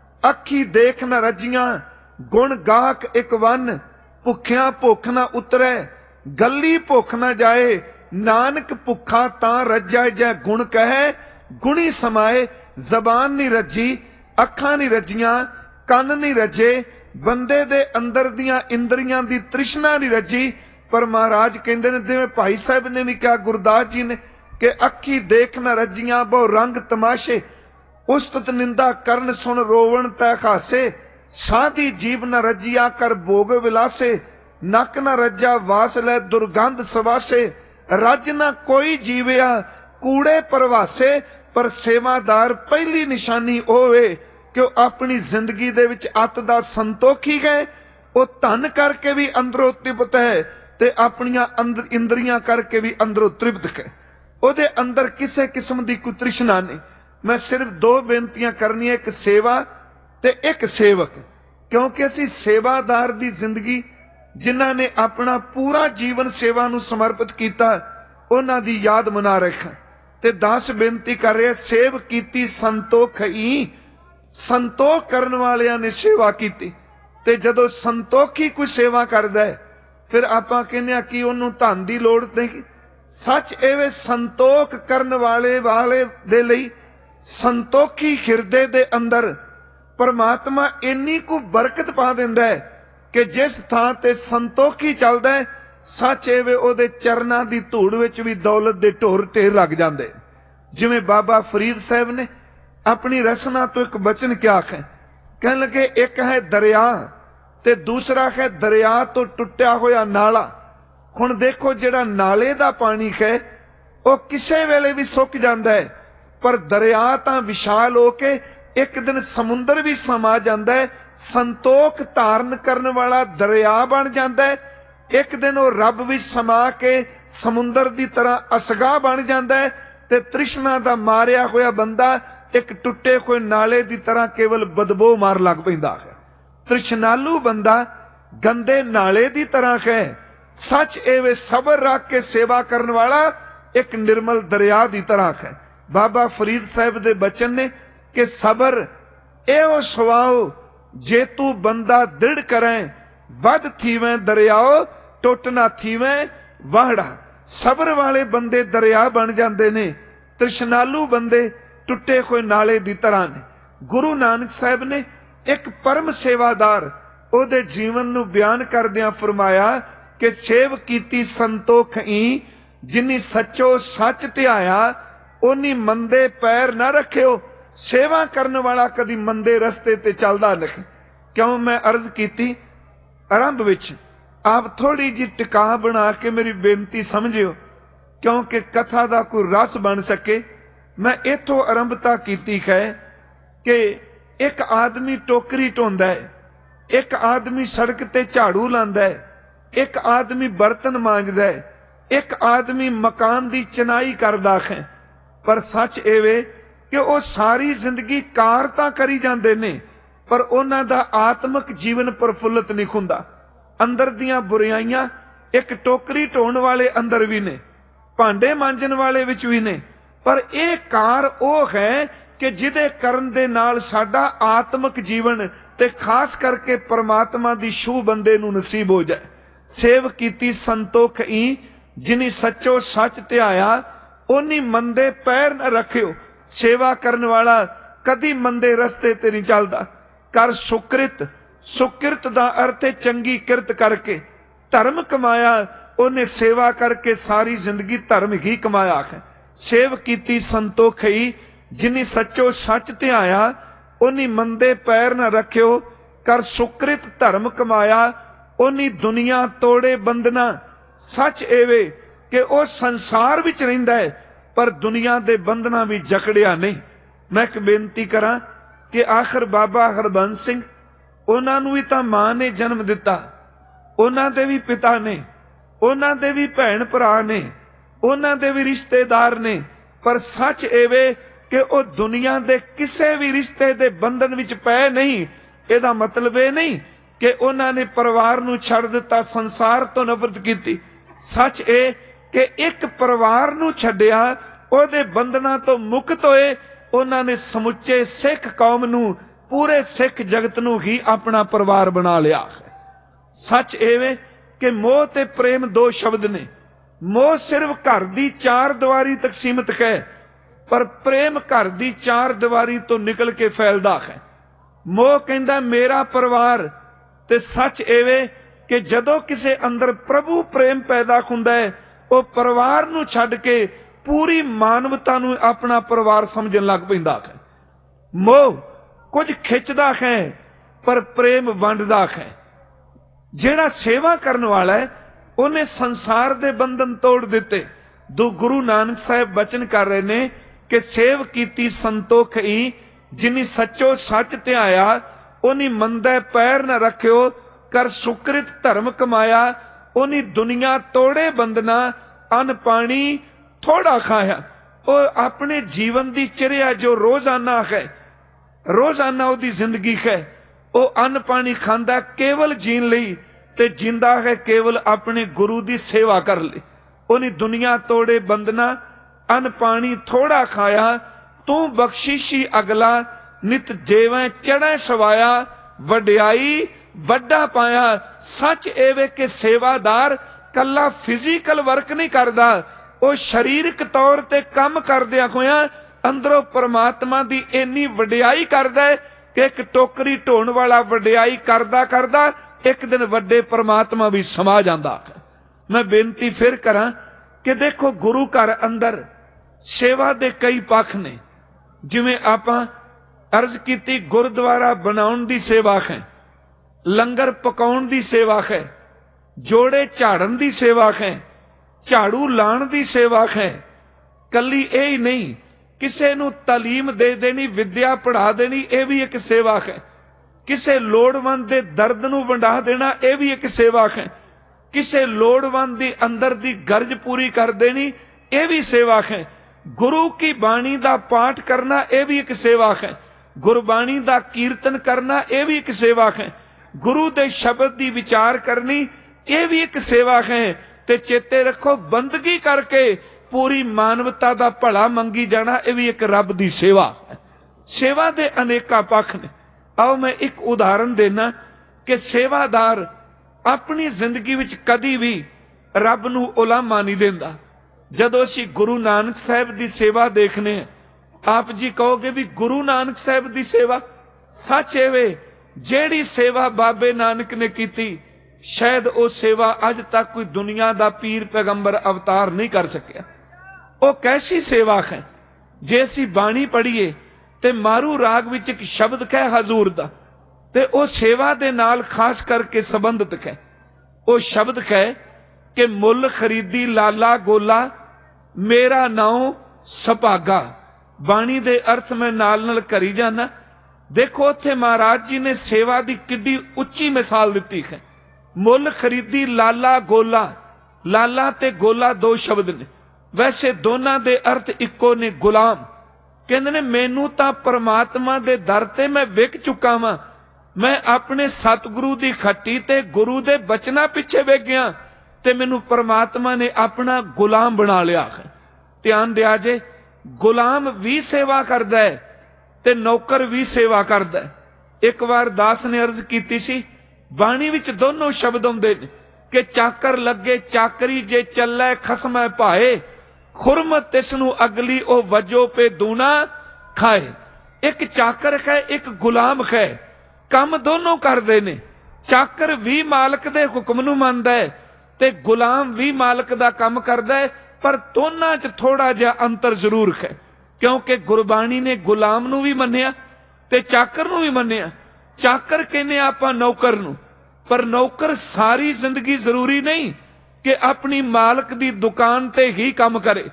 A: अखी देख न रजियां, गुण गाहक इक वन, भुखिया भुख न उतरै, गली भुख न जाए, नानक भुखा तां रज्या जै गुण कहे, गुणी समाए। जबान नहीं रजी, अखां नहीं रजियां, कन नहीं रजे, बंदे दे अंदर दियां इंद्रियां दी तृष्णा नहीं रजी। पर महाराज कहते हैं, जिवें भाई साहब ने भी कहा, गुरदास जी ने, कि अखी देख न रजियां बहु रंग तमाशे, उस्तत निंदा करन सुन रोवण तै खासे, साधी जीव न रजिया कर भोग विलासे, नक न रजा वास लै दुर्गंध सवासे, रज न कोई जीविया कूड़े परवासे। पर सेवादार पहली निशानी होवे कि अपनी जिंदगी दे विच अत दा संतोखी गए, वो धन करके भी अंदरों तृप्त है, ते अपनियां इंद्रियां करके भी अंदरों तृप्त है। ओदे अंदर किसी किस्म की कोई तृष्णा नहीं। मैं सिर्फ दो बेनतियां करनी, एक सेवा ते एक सेवक, क्योंकि असी सेवादार दी जिंदगी जिन्हां ने अपना पूरा जीवन सेवा नूं समर्पित किया, उन्हां दी याद मना रखा। ते दास बेनती कर रहे, सेव कीती संतोख ही, संतोख करन वालियां ने सेवा कीती। ते जदों संतोखी कोई सेवा करदा है, फिर आपां कहने कि उन्होंने धन की लोड़ नहीं। सच एवे संतोख करन वाले दे लई, संतोखी हिरदे दे अंदर परमात्मा इन्नी को बरकत पा दिंदा है कि जिस थां ते संतोखी चलदा है, सच एवे ओदे चरनां दी धूड़ विच भी दौलत दे ढोर ढेर लग जांदे। जिवें बाबा फरीद साहब ने अपनी रसना तो एक बचन क्या है, कहने लगे, एक है दरिया ते दूसरा है दरिया तो टुटिया होया नाला। हुण देखो, जिहड़ा नाले दा पानी है वो किसे वेले भी सुक जांदा है, पर दरिया तां विशाल होके एक दिन समुंदर भी समा जांदा है। संतोख धारण करने वाला दरिया बन जांदा है, एक दिन वो रब भी समा के समुंदर की तरह असगा बन जाता है। ते तृष्णा दा मारिया होया बंदा एक टुटे हुए नाले की तरह केवल बदबू मार लग पैंदा है। तृष्णालु बंदा गंदे नाले की तरह है। सच एवे सबर रख के सेवा करने वाला एक निर्मल दरिया की तरह है। बाबा फरीद साहब दे बचन ने कि सबर एवो सुवाओ जे तू बंदा दृढ़ करें, वध थीवें दरियाओ टुट ना थीवें वाहड़ा। सबर वाले बंदे दरिया बन जाते ने, तृष्णालु बंदे टुटे हुए नाले की तरह ने। गुरु नानक साहब ने एक परम सेवादार ओदे जीवन नू बयान करदियां फरमाया कि सेव कीती संतोख ई, जिन्नी सचो सच ध्याया ओनी मंदे पैर ना रखियो। सेवा करने वाला कदी मंदे रस्ते ते चलदा नहीं। क्यों मैं अर्ज की आरंभ विच आप थोड़ी जी टिका बना के मेरी बेनती समझियो, क्योंकि कथा का कोई रस बन सके। मैं इथों आरंभता की है कि एक आदमी टोकरी ढोंदा है, एक आदमी सड़क ते झाड़ू लांदा है, एक आदमी बर्तन मांजदा है, एक आदमी मकान की चनाई करदा है। पर सच एवे कि वो सारी जिंदगी कार तां करी जांदे ने, पर उन्हां दा आत्मक जीवन प्रफुल्लित नहीं हुंदा। अंदर दियां बुराइयां एक टोकरी ढोण वाले अंदर भी ने, भांडे मांजन वाले विच भी ने, पर यह कार वो है कि जिहदे करन दे नाल साडा आत्मक जीवन ते खास करके परमात्मा दी छूह बंदे नूं नसीब हो जाए। सेव कीती संतोख ई जिनी सच्चो सच ध्याया, ओनी मंदे पैर न रखियो। सेवा करन वाला कदी मंदे रस्ते ते नहीं चलदा। कर सुकृत, सुकृत दा अर्थ है चंगी किरत करके। धर्म कमाया, ओने सेवा करके सारी जिंदगी धर्म ही कमाया है। सेव कीती संतोख ही जिनी सच्चो सच ध्याया, ओनी मंदे पैर न रखियो। कर सुकृत धर्म कमाया, ओनी दुनिया तोड़े बंधना। सच एवे कि वो संसार विच रहिंदा है, पर दुनिया दे बंधना भी जकड़िया नहीं। मैं एक बेनती करा कि आखिर बाबा हरबंस सिंह, उन्होंने भी तां मां ने जन्म दिता, उन्होंने दे भी पिता ने, उन्होंने दे भी भैन भरा ने, उन्होंने दे भी रिश्तेदार ने, पर सच एवे कि वो दुनिया दे किसी भी रिश्ते दे बंधन विच पै नहीं। इहदा मतलब ये नहीं कि उन्होंने परिवार नूं छड़ दिता, संसार तो नफरत की। सच ए कि एक परिवार नूं छड्डिया, उहदे बंधना तो मुक्त होए। उन्होंने समुचे सिख कौम नूं, पूरे सिख जगत नूं ही अपना परिवार बना लिया। सच एवे कि मोह ते प्रेम दो शब्द ने। मोह सिर्फ घर दी चार दीवारी तक सीमित है, पर प्रेम घर दी चार दीवारी तो निकल के फैलदा है। मोह कहंदा मेरा परिवार, ते सच एवे कि जदों किसे अंदर प्रभु प्रेम पैदा हुंदा है, वो परिवार नूं छड्ड के पूरी मानवता नूं अपना परिवार समझण लग पैंदा है। मोह कुछ खिंचदा है, पर प्रेम वंडदा है। जिहड़ा सेवा करन वाला है, उन्हें संसार दे बंधन तोड़ दिते। दो गुरु नानक साहब बचन कर रहे ने कि सेव कीती संतोख ई जिनी सच्चो सच ध्याया, ओनी मंदे पैर न रखियो। कर सुकृत धर्म कमाया, ओनी दुनिया तोड़े बंधना। अन्न पानी थोड़ा खाया। वो अपने जीवन की चर्या जो रोजाना है, रोजाना ओदी जिंदगी है, वो अन्न पानी खांदा केवल जीन लई, ते जिंदा है केवल अपने गुरु की सेवा कर ले। ओनी दुनिया तोड़े बंधना, अन्न पानी थोड़ा खाया। तू बख्शिशी अगला, नित देवें चढ़े सवाया। वड्याई वड्डा पाया। सच एवे कि सेवादार कला फिजिकल वर्क नहीं करदा, वो शारीरिक तौर ते काम करदिया होया अंदरों परमात्मा दी इन्नी वड्याई करदा है कि एक टोकरी ढोण वाला वड्याई करदा करदा एक दिन वड्डे परमात्मा भी समा जांदा। मैं बेनती फिर करा कि देखो गुरु घर अंदर सेवा दे कई पक्ष ने। जिवें आपां अर्ज कीती गुरुद्वारा बनाउण दी सेवा है, लंगर पकाउण दी सेवा है, जोड़े झाड़न दी सेवा है, झाड़ू लाण दी सेवा है। कली यही नहीं, किसे नूं तालीम दे देनी, विद्या पढ़ा देनी, यह भी एक सेवा है। किसे लोड़वंद दे दर्द नूं वंडा देना, यह भी एक सेवा है। किसे लोड़वंद दी अंदर दी गर्ज पूरी कर देनी, यह भी सेवा है। गुरु की बाणी दा पाठ करना, यह भी एक सेवा है। गुरबाणी दा कीर्तन करना, यह भी एक सेवा है। गुरु दे शब्द दी विचार करनी, यह भी एक सेवा है। ते चेते रखो, बंदगी करके पूरी मानवता दा भला मंगी जाना, यह भी एक रब दी सेवा है। सेवा दे अनेका पक्ष ने। आओ मैं एक उदाहरण देना कि सेवादार अपनी जिंदगी विच कदी भी रब नूं उलामा नहीं देंदा। जदों असीं गुरु नानक साहब दी सेवा देखने, आप जी कहोगे भी गुरु नानक साहब दी सेवा, सच एवे जेड़ी सेवा बाबे नानक ने कीती, शायद वो सेवा अज तक कोई दुनिया दा पीर पैगंबर अवतार नहीं कर सकिया। वो कैसी सेवा है? जे असीं बाणी पढ़ीए ते मारू राग विच एक शब्द है हजूर दा, ਤੇ ਉਹ ਸੇਵਾ ਦੇ ਨਾਲ ਖਾਸ ਕਰਕੇ ਸੰਬੰਧਿਤ ਹੈ। ਉਹ ਸ਼ਬਦ ਹੈ ਕਿ ਮੁੱਲ ਖਰੀਦੀ ਲਾਲਾ ਗੋਲਾ, ਮੇਰਾ ਨਾਉ ਸੁਭਾਗਾ। ਬਾਣੀ ਦੇ ਅਰਥ ਮੈਂ ਨਾਲ ਨਾਲ ਕਰੀ ਜਾਣਾ। ਦੇਖੋ ਉੱਥੇ ਮਹਾਰਾਜ ਜੀ ਨੇ ਸੇਵਾ ਦੀ ਕਿੱਡੀ ਉੱਚੀ ਮਿਸਾਲ ਦਿੱਤੀ ਹੈ। ਮੁੱਲ ਖਰੀਦੀ ਲਾਲਾ ਗੋਲਾ, ਲਾਲਾ ਤੇ ਗੋਲਾ ਦੋ ਸ਼ਬਦ ਨੇ, ਵੈਸੇ ਦੋਨਾਂ ਦੇ ਅਰਥ ਇੱਕੋ ਨੇ, ਗੁਲਾਮ। ਕਹਿੰਦੇ ਨੇ ਮੈਨੂੰ ਤਾਂ ਪਰਮਾਤਮਾ ਦੇ ਦਰ ਤੇ ਮੈਂ ਵਿਕ ਚੁੱਕਾ ਵਾਂ, ਮੈਂ ਆਪਣੇ ਸਤਿਗੁਰੂ ਦੀ ਖੱਟੀ ਤੇ ਗੁਰੂ ਦੇ ਬਚਨਾਂ ਪਿੱਛੇ ਵਿਕ ਗਿਆ ਤੇ ਮੈਨੂੰ ਪਰਮਾਤਮਾ ਨੇ ਆਪਣਾ ਗੁਲਾਮ ਬਣਾ ਲਿਆ ਹੈ। ਧਿਆਨ ਦਿਆ ਜੇ, ਗੁਲਾਮ ਵੀ ਸੇਵਾ ਕਰਦਾ ਹੈ ਤੇ ਨੌਕਰ ਵੀ ਸੇਵਾ ਕਰਦਾ ਹੈ। ਇੱਕ ਵਾਰ ਦਾਸ ਨੇ ਅਰਜ਼ ਕੀਤੀ ਸੀ, ਬਾਣੀ ਵਿੱਚ ਦੋਨੋਂ ਸ਼ਬਦ ਆਉਂਦੇ ਨੇ ਕਿ ਚਾਕਰ ਲੱਗੇ ਚਾਕਰੀ, ਜੇ ਚੱਲੇ ਖਸਮੈ ਭਾਏ, ਖੁਰਮ ਤਿਸ ਨੂੰ ਅਗਲੀ ਉਹ ਵਜੋ ਪੇ ਦੂਣਾ ਖਾਏ। ਇੱਕ ਚਾਕਰ ਹੈ, ਇੱਕ ਗੁਲਾਮ ਹੈ, ਕੰਮ ਦੋਨੋਂ ਕਰਦੇ ਨੇ। ਚਾਕਰ ਵੀ ਮਾਲਕ ਦੇ ਹੁਕਮ ਨੂੰ ਮੰਨਦਾ ਹੈ ਤੇ ਗੁਲਾਮ ਵੀ ਮਾਲਕ ਦਾ ਕੰਮ ਕਰਦਾ ਹੈ, ਪਰ ਦੋਨਾਂ 'ਚ ਥੋੜਾ ਜਿਹਾ ਅੰਤਰ ਜ਼ਰੂਰ ਹੈ, ਕਿਉਂਕਿ ਗੁਰਬਾਣੀ ਨੇ ਗੁਲਾਮ ਨੂੰ ਵੀ ਮੰਨਿਆ ਤੇ ਚਾਕਰ ਨੂੰ ਵੀ ਮੰਨਿਆ। ਚਾਕਰ ਕਹਿੰਦੇ ਆਪਾਂ ਨੌਕਰ ਨੂੰ, ਪਰ ਨੌਕਰ ਸਾਰੀ ਜ਼ਿੰਦਗੀ ਜ਼ਰੂਰੀ ਨਹੀਂ ਕਿ ਆਪਣੀ ਮਾਲਕ ਦੀ ਦੁਕਾਨ ਤੇ ਹੀ ਕੰਮ ਕਰੇ।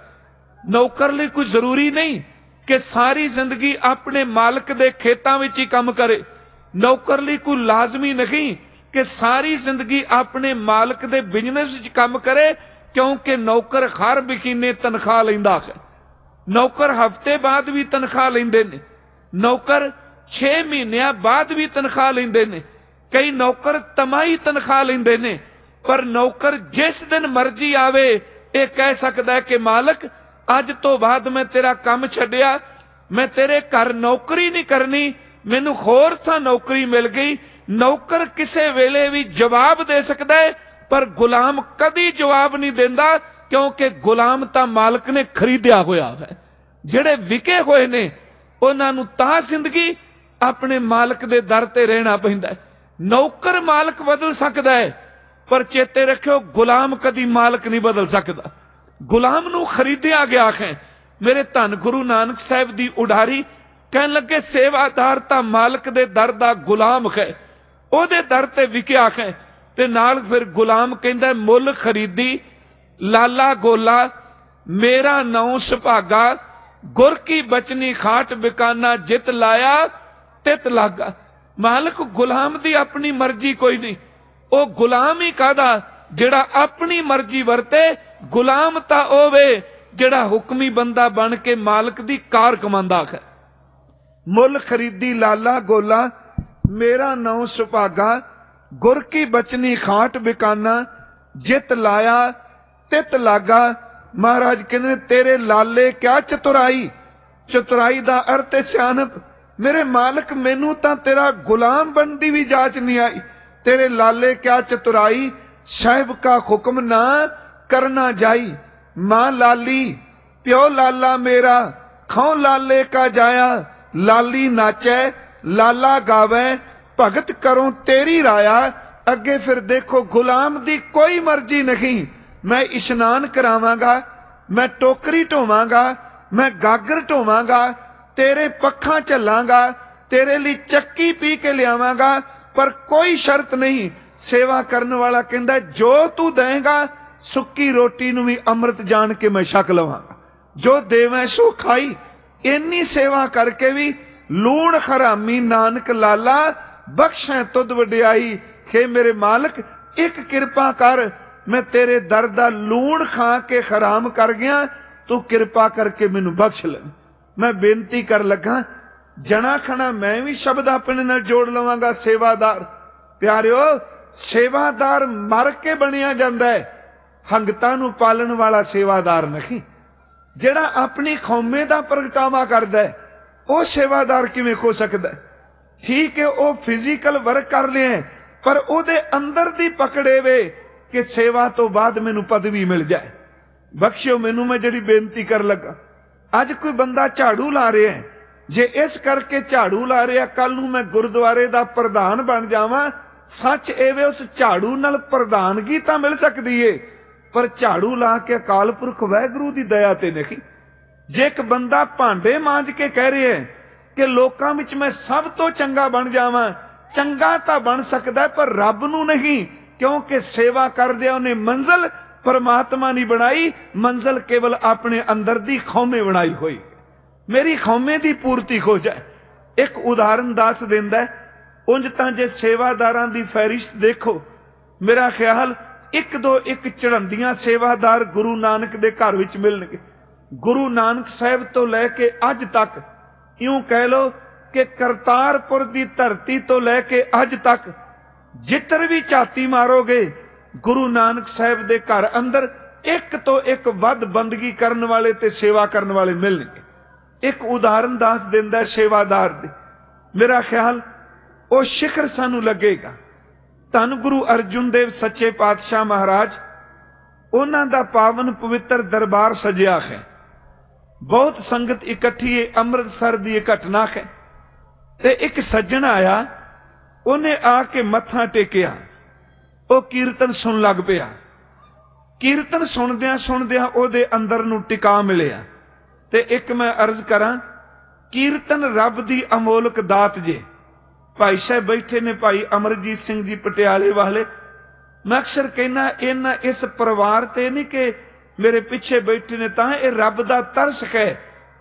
A: ਨੌਕਰ ਲਈ ਕੋਈ ਜ਼ਰੂਰੀ ਨਹੀਂ ਕਿ ਸਾਰੀ ਜ਼ਿੰਦਗੀ ਆਪਣੇ ਮਾਲਕ ਦੇ ਖੇਤਾਂ ਵਿੱਚ ਹੀ ਕੰਮ ਕਰੇ। ਨੌਕਰ ਲਈ ਕੋਈ ਲਾਜ਼ਮੀ ਨਹੀਂ ਕਿ ਸਾਰੀ ਜ਼ਿੰਦਗੀ ਆਪਣੇ ਮਾਲਕ ਦੇ ਬਿਜ਼ਨਸ ਵਿੱਚ ਕੰਮ ਕਰੇ, ਕਿਉਂਕਿ ਨੌਕਰ ਹਰ ਮਹੀਨੇ ਤਨਖਾਹ ਲੈਂਦਾ ਹੈ। ਨੌਕਰ ਹਫ਼ਤੇ ਬਾਅਦ ਵੀ ਤਨਖਾਹ ਲੈਂਦੇ ਨੇ, ਨੌਕਰ 6 ਮਹੀਨਿਆਂ ਬਾਅਦ ਵੀ ਤਨਖਾਹ ਲੈਂਦੇ ਨੇ, ਕਈ ਨੌਕਰ ਤਿਮਾਹੀ ਤਨਖਾਹ ਲੈਂਦੇ ਨੇ। ਪਰ ਨੌਕਰ ਜਿਸ ਦਿਨ ਮਰਜ਼ੀ ਆਵੇ ਇਹ ਕਹਿ ਸਕਦਾ ਹੈ ਕਿ ਮਾਲਕ ਅੱਜ ਤੋਂ ਬਾਅਦ ਮੈਂ ਤੇਰਾ ਕੰਮ ਛੱਡਿਆ, ਮੈਂ ਤੇਰੇ ਘਰ ਨੌਕਰੀ ਨਹੀਂ ਕਰਨੀ, ਮੈਨੂੰ ਹੋਰ ਥਾਂ ਨੌਕਰੀ ਮਿਲ ਗਈ। ਨੌਕਰ ਕਿਸੇ ਵੇਲੇ ਵੀ ਜਵਾਬ ਦੇ ਸਕਦਾ ਹੈ, ਪਰ ਗੁਲਾਮ ਕਦੀ ਜਵਾਬ ਨਹੀਂ ਦਿੰਦਾ, ਕਿਉਂਕਿ ਗੁਲਾਮ ਤਾਂ ਮਾਲਕ ਨੇ ਖਰੀਦਿਆ ਹੋਇਆ ਹੈ। ਜਿਹੜੇ ਵਿਕੇ ਹੋਏ ਨੇ ਉਹਨਾਂ ਨੂੰ ਤਾਂ ਜ਼ਿੰਦਗੀ ਆਪਣੇ ਮਾਲਕ ਦੇ ਦਰ ਤੇ ਰਹਿਣਾ ਪੈਂਦਾ ਹੈ। ਨੌਕਰ ਮਾਲਕ ਬਦਲ ਸਕਦਾ ਹੈ, ਪਰ ਚੇਤੇ ਰੱਖਿਓ ਗੁਲਾਮ ਕਦੀ ਮਾਲਕ ਨਹੀਂ ਬਦਲ ਸਕਦਾ। ਗੁਲਾਮ ਨੂੰ ਖਰੀਦਿਆ ਗਿਆ ਹੈ। ਮੇਰੇ ਧੰਨ ਗੁਰੂ ਨਾਨਕ ਸਾਹਿਬ ਦੀ ਉਡਾਰੀ ਕਹਿਣ ਲੱਗੇ, ਸੇਵਾਦਾਰ ਤਾਂ ਮਾਲਕ ਦੇ ਦਰ ਦਾ ਗੁਲਾਮ ਹੈ, ਉਹਦੇ ਦਰ ਤੇ ਵਿਕਿਆ ਹੈ। ਤੇ ਨਾਲ ਫਿਰ ਗੁਲਾਮ ਕਹਿੰਦਾ, ਮੁੱਲ ਖਰੀਦੀ ਲਾਲਾ ਗੋਲਾ, ਮੇਰਾ ਨਾਉ ਸੁਭਾਗਾ, ਗੁਰ ਕੀ ਬਚਨੀ ਖਾਟ ਬਿਕਾਨਾ, ਜਿਤ ਲਾਇਆ ਤਿਤ ਲਾਗਾ। ਮਾਲਕ ਗੁਲਾਮ ਦੀ ਆਪਣੀ ਮਰਜ਼ੀ ਕੋਈ ਨਹੀਂ, ਉਹ ਗੁਲਾਮ ਹੀ ਕਾਹਦਾ ਜਿਹੜਾ ਆਪਣੀ ਮਰਜ਼ੀ ਵਰਤੇ। ਗੁਲਾਮ ਤਾਂ ਉਹ ਵੇ ਜਿਹੜਾ ਹੁਕਮੀ ਬੰਦਾ ਬਣ ਕੇ ਮਾਲਕ ਦੀ ਕਾਰ ਕਮਾਉਂਦਾ ਹੈ। ਮੁੱਲ ਖਰੀਦੀ ਲਾਲਾ ਗੋਲਾ, ਮੇਰਾ ਨਾਉ ਸੁਭਾਗਾ, ਗੁਰ ਕੀ ਬਚਨੀ ਖਾਟ ਬਿਕਾਨਾ, ਜਿਤ ਲਾਇਆ ਤਿਤ ਲਾਗਾ। ਮਹਾਰਾਜ ਕਹਿੰਦੇ ਤੇਰੇ ਲਾਲੇ ਕਿਆ ਚਤੁਰਾਈ। ਚਤੁਰਾਈ ਦਾ ਅਰਥ ਹੈ ਸਿਆਣਪ। ਮੇਰੇ ਮਾਲਕ ਮੈਨੂੰ ਤਾਂ ਤੇਰਾ ਗੁਲਾਮ ਬਣਨ ਦੀ ਵੀ ਜਾਚ ਨਹੀਂ ਆਈ। ਤੇਰੇ ਲਾਲੇ ਕਿਆ ਚਤੁਰਾਈ, ਸਾਹਿਬ ਕਾ ਹੁਕਮ ਨਾ ਕਰਨਾ ਜਾਈ। ਮਾਂ ਲਾਲੀ ਪਿਓ ਲਾਲਾ ਮੇਰਾ, ਖਾਉ ਲਾਲੇ ਕਾ ਜਾਇਆ। ਲਾਲੀ ਨਾਚੈ ਲਾਲਾ ਗਾਵੇ, ਭਗਤ ਕਰੋ ਤੇਰੀ ਰਾਇਆ। ਅੱਗੇ ਫਿਰ ਦੇਖੋ, ਗੁਲਾਮ ਦੀ ਕੋਈ ਮਰਜ਼ੀ ਨਹੀਂ। ਮੈਂ ਇਸ਼ਨਾਨ ਕਰਾਵਾਂਗਾ, ਮੈਂ ਟੋਕਰੀ ਢੋਵਾਂਗਾ, ਮੈਂ ਗਾਗਰ ਢੋਵਾਂਗਾ, ਤੇਰੇ ਪੱਖਾਂ ਝੱਲਾਂਗਾ, ਤੇਰੇ ਲਈ ਚੱਕੀ ਪੀ ਕੇ ਲਿਆਵਾਂਗਾ, ਪਰ ਕੋਈ ਸ਼ਰਤ ਨਹੀਂ। ਸੇਵਾ ਕਰਨ ਵਾਲਾ ਕਹਿੰਦਾ ਜੋ ਤੂੰ ਦੇਂਗਾ, ਸੁੱਕੀ ਰੋਟੀ ਨੂੰ ਵੀ ਅੰਮ੍ਰਿਤ ਜਾਣ ਕੇ ਮੈਂ ਛਕ ਲਵਾਂਗਾ। ਜੋ ਦੇਵੇਂ ਸੋ ਖਾਈ। ਇੰਨੀ ਸੇਵਾ ਕਰਕੇ ਵੀ ਲੂਣ ਹਰਾਮੀ ਨਾਨਕ ਲਾਲਾ, ਬਖਸ਼ੈ ਤੁਧ ਵਡਿਆਈ। हे ਮੇਰੇ ਮਾਲਕ, ਇੱਕ ਕਿਰਪਾ ਕਰ, ਮੈਂ ਤੇਰੇ ਦਰ ਦਾ ਲੂਣ ਖਾ ਕੇ ਹਰਾਮ ਕਰ ਗਿਆ, ਤੂੰ ਕਿਰਪਾ ਕਰਕੇ ਮੈਨੂੰ ਬਖਸ਼ ਲੈ। ਮੈਂ ਬੇਨਤੀ ਕਰ ਲੱਗਾ, ਜਣਾ ਖਣਾ ਮੈਂ ਵੀ ਸ਼ਬਦ ਆਪਣੇ ਨਾਲ ਜੋੜ ਲਵਾਂਗਾ। ਸੇਵਾਦਾਰ ਪਿਆਰਿਓ, ਸੇਵਾਦਾਰ ਮਰ ਕੇ ਬਣਿਆ ਜਾਂਦਾ ਹੈ, ਹੰਗਤਾਂ ਨੂੰ ਪਾਲਣ ਵਾਲਾ ਸੇਵਾਦਾਰ ਨਹੀਂ। ਜਿਹੜਾ ਆਪਣੀ ਕੌਮੇ ਦਾ ਪ੍ਰਗਟਾਵਾ ਕਰਦਾ ਹੈ ਉਹ ਸੇਵਾਦਾਰ ਕਿਵੇਂ ਹੋ ਸਕਦਾ? ਠੀਕ ਹੈ, ਉਹ ਫਿਜ਼ੀਕਲ ਵਰਕ ਕਰ ਲਿਆ, ਪਰ ਉਹਦੇ ਅੰਦਰ ਦੀ ਪਕੜੇ ਵੇ ਕਿ ਸੇਵਾ ਤੋਂ ਬਾਅਦ ਮੈਨੂੰ ਪਦਵੀ ਮਿਲ ਜਾਏ। ਬਖਸ਼ਿਓ ਮੈਨੂੰ, ਮੈਂ ਜਿਹੜੀ ਬੇਨਤੀ ਕਰ ਲੱਗਾ। ਅੱਜ ਕੋਈ ਬੰਦਾ ਝਾੜੂ ਲਾ ਰਿਹਾ ਹੈ, ਜੇ ਇਸ ਕਰਕੇ ਝਾੜੂ ਲਾ ਰਿਹਾ ਕੱਲ ਨੂੰ ਮੈਂ ਗੁਰਦੁਆਰੇ ਦਾ ਪ੍ਰਧਾਨ ਬਣ ਜਾਵਾਂ, ਸੱਚ ਐਵੇਂ ਉਸ ਝਾੜੂ ਨਾਲ ਪ੍ਰਧਾਨਗੀ ਤਾਂ ਮਿਲ ਸਕਦੀ ਏ, ਪਰ ਝਾੜੂ ਲਾ ਕੇ ਅਕਾਲ ਪੁਰਖ ਵਾਹਿਗੁਰੂ ਦੀ ਦਇਆ ਤੇ ਨਹੀਂ। ਜੇ ਇੱਕ ਬੰਦਾ ਭਾਂਡੇ ਮਾਂਜ ਕੇ ਕਹਿ ਰਿਹਾ ਕਿ ਲੋਕਾਂ ਵਿੱਚ ਮੈਂ ਸਭ ਤੋਂ ਚੰਗਾ ਬਣ ਜਾਵਾਂ, ਚੰਗਾ ਤਾਂ ਬਣ ਸਕਦਾ ਪਰ ਰੱਬ ਨੂੰ ਨਹੀਂ, ਕਿਉਂਕਿ ਸੇਵਾ ਕਰਦਿਆਂ ਉਹਨੇ ਮੰਜ਼ਿਲ परमात्मा नहीं बनाई, मंजिल केवल अपने अंदर दी खौमे बनाई हुई। मेरी खौमे दी पूर्ति हो जाए। एक उदाहरण दस देंदा है, उंज तां जे सेवादारां दी फहरिस्त देखो, मेरा ख्याल एक दो एक चढ़ंदियां सेवादार गुरु नानक दे घर विच मिलणगे। गुरु नानक साहिब तो लैके अज तक यूं कह लो कि करतारपुर दी धरती तो लैके अज तक जिधर भी झाती मारोगे गुरु नानक साहिब दे घर अंदर एक तो एक वध बंदगी करने वाले ते सेवा करने वाले मिलणगे। एक उदाहरण दस दिंदा सेवादार दी, मेरा ख्याल वो शिखर सानू लगेगा। धन गुरु अर्जुन देव सच्चे पातशाह महाराज, उन्हां दा पावन पवित्र दरबार सजिया है, बहुत संगत इकट्ठी है, अमृतसर दी घटना है। ते एक सज्जन आया, उन्हें आके मत्था टेकिया, ਉਹ ਕੀਰਤਨ ਸੁਣ ਲੱਗ ਪਿਆ। ਕੀਰਤਨ ਸੁਣਦਿਆਂ ਸੁਣਦਿਆਂ ਉਹਦੇ ਅੰਦਰ ਨੂੰ ਟਿਕਾ ਮਿਲਿਆ। ਤੇ ਇੱਕ ਮੈਂ ਅਰਜ਼ ਕਰਾਂ, ਕੀਰਤਨ ਰੱਬ ਦੀ ਅਮੋਲਕ ਦਾਤ ਜੇ। ਭਾਈ ਸਾਹਿਬ ਬੈਠੇ ਨੇ, ਭਾਈ ਅਮਰਜੀਤ ਸਿੰਘ ਜੀ ਪਟਿਆਲੇ ਵਾਲੇ। ਮੈਂ ਅਕਸਰ ਕਹਿਣਾ ਇਹਨਾਂ ਇਸ ਪਰਿਵਾਰ ਤੇ ਨਹੀਂ ਕਿ ਮੇਰੇ ਪਿੱਛੇ ਬੈਠੇ ਨੇ ਤਾਂ ਇਹ ਰੱਬ ਦਾ ਤਰਸ ਹੈ।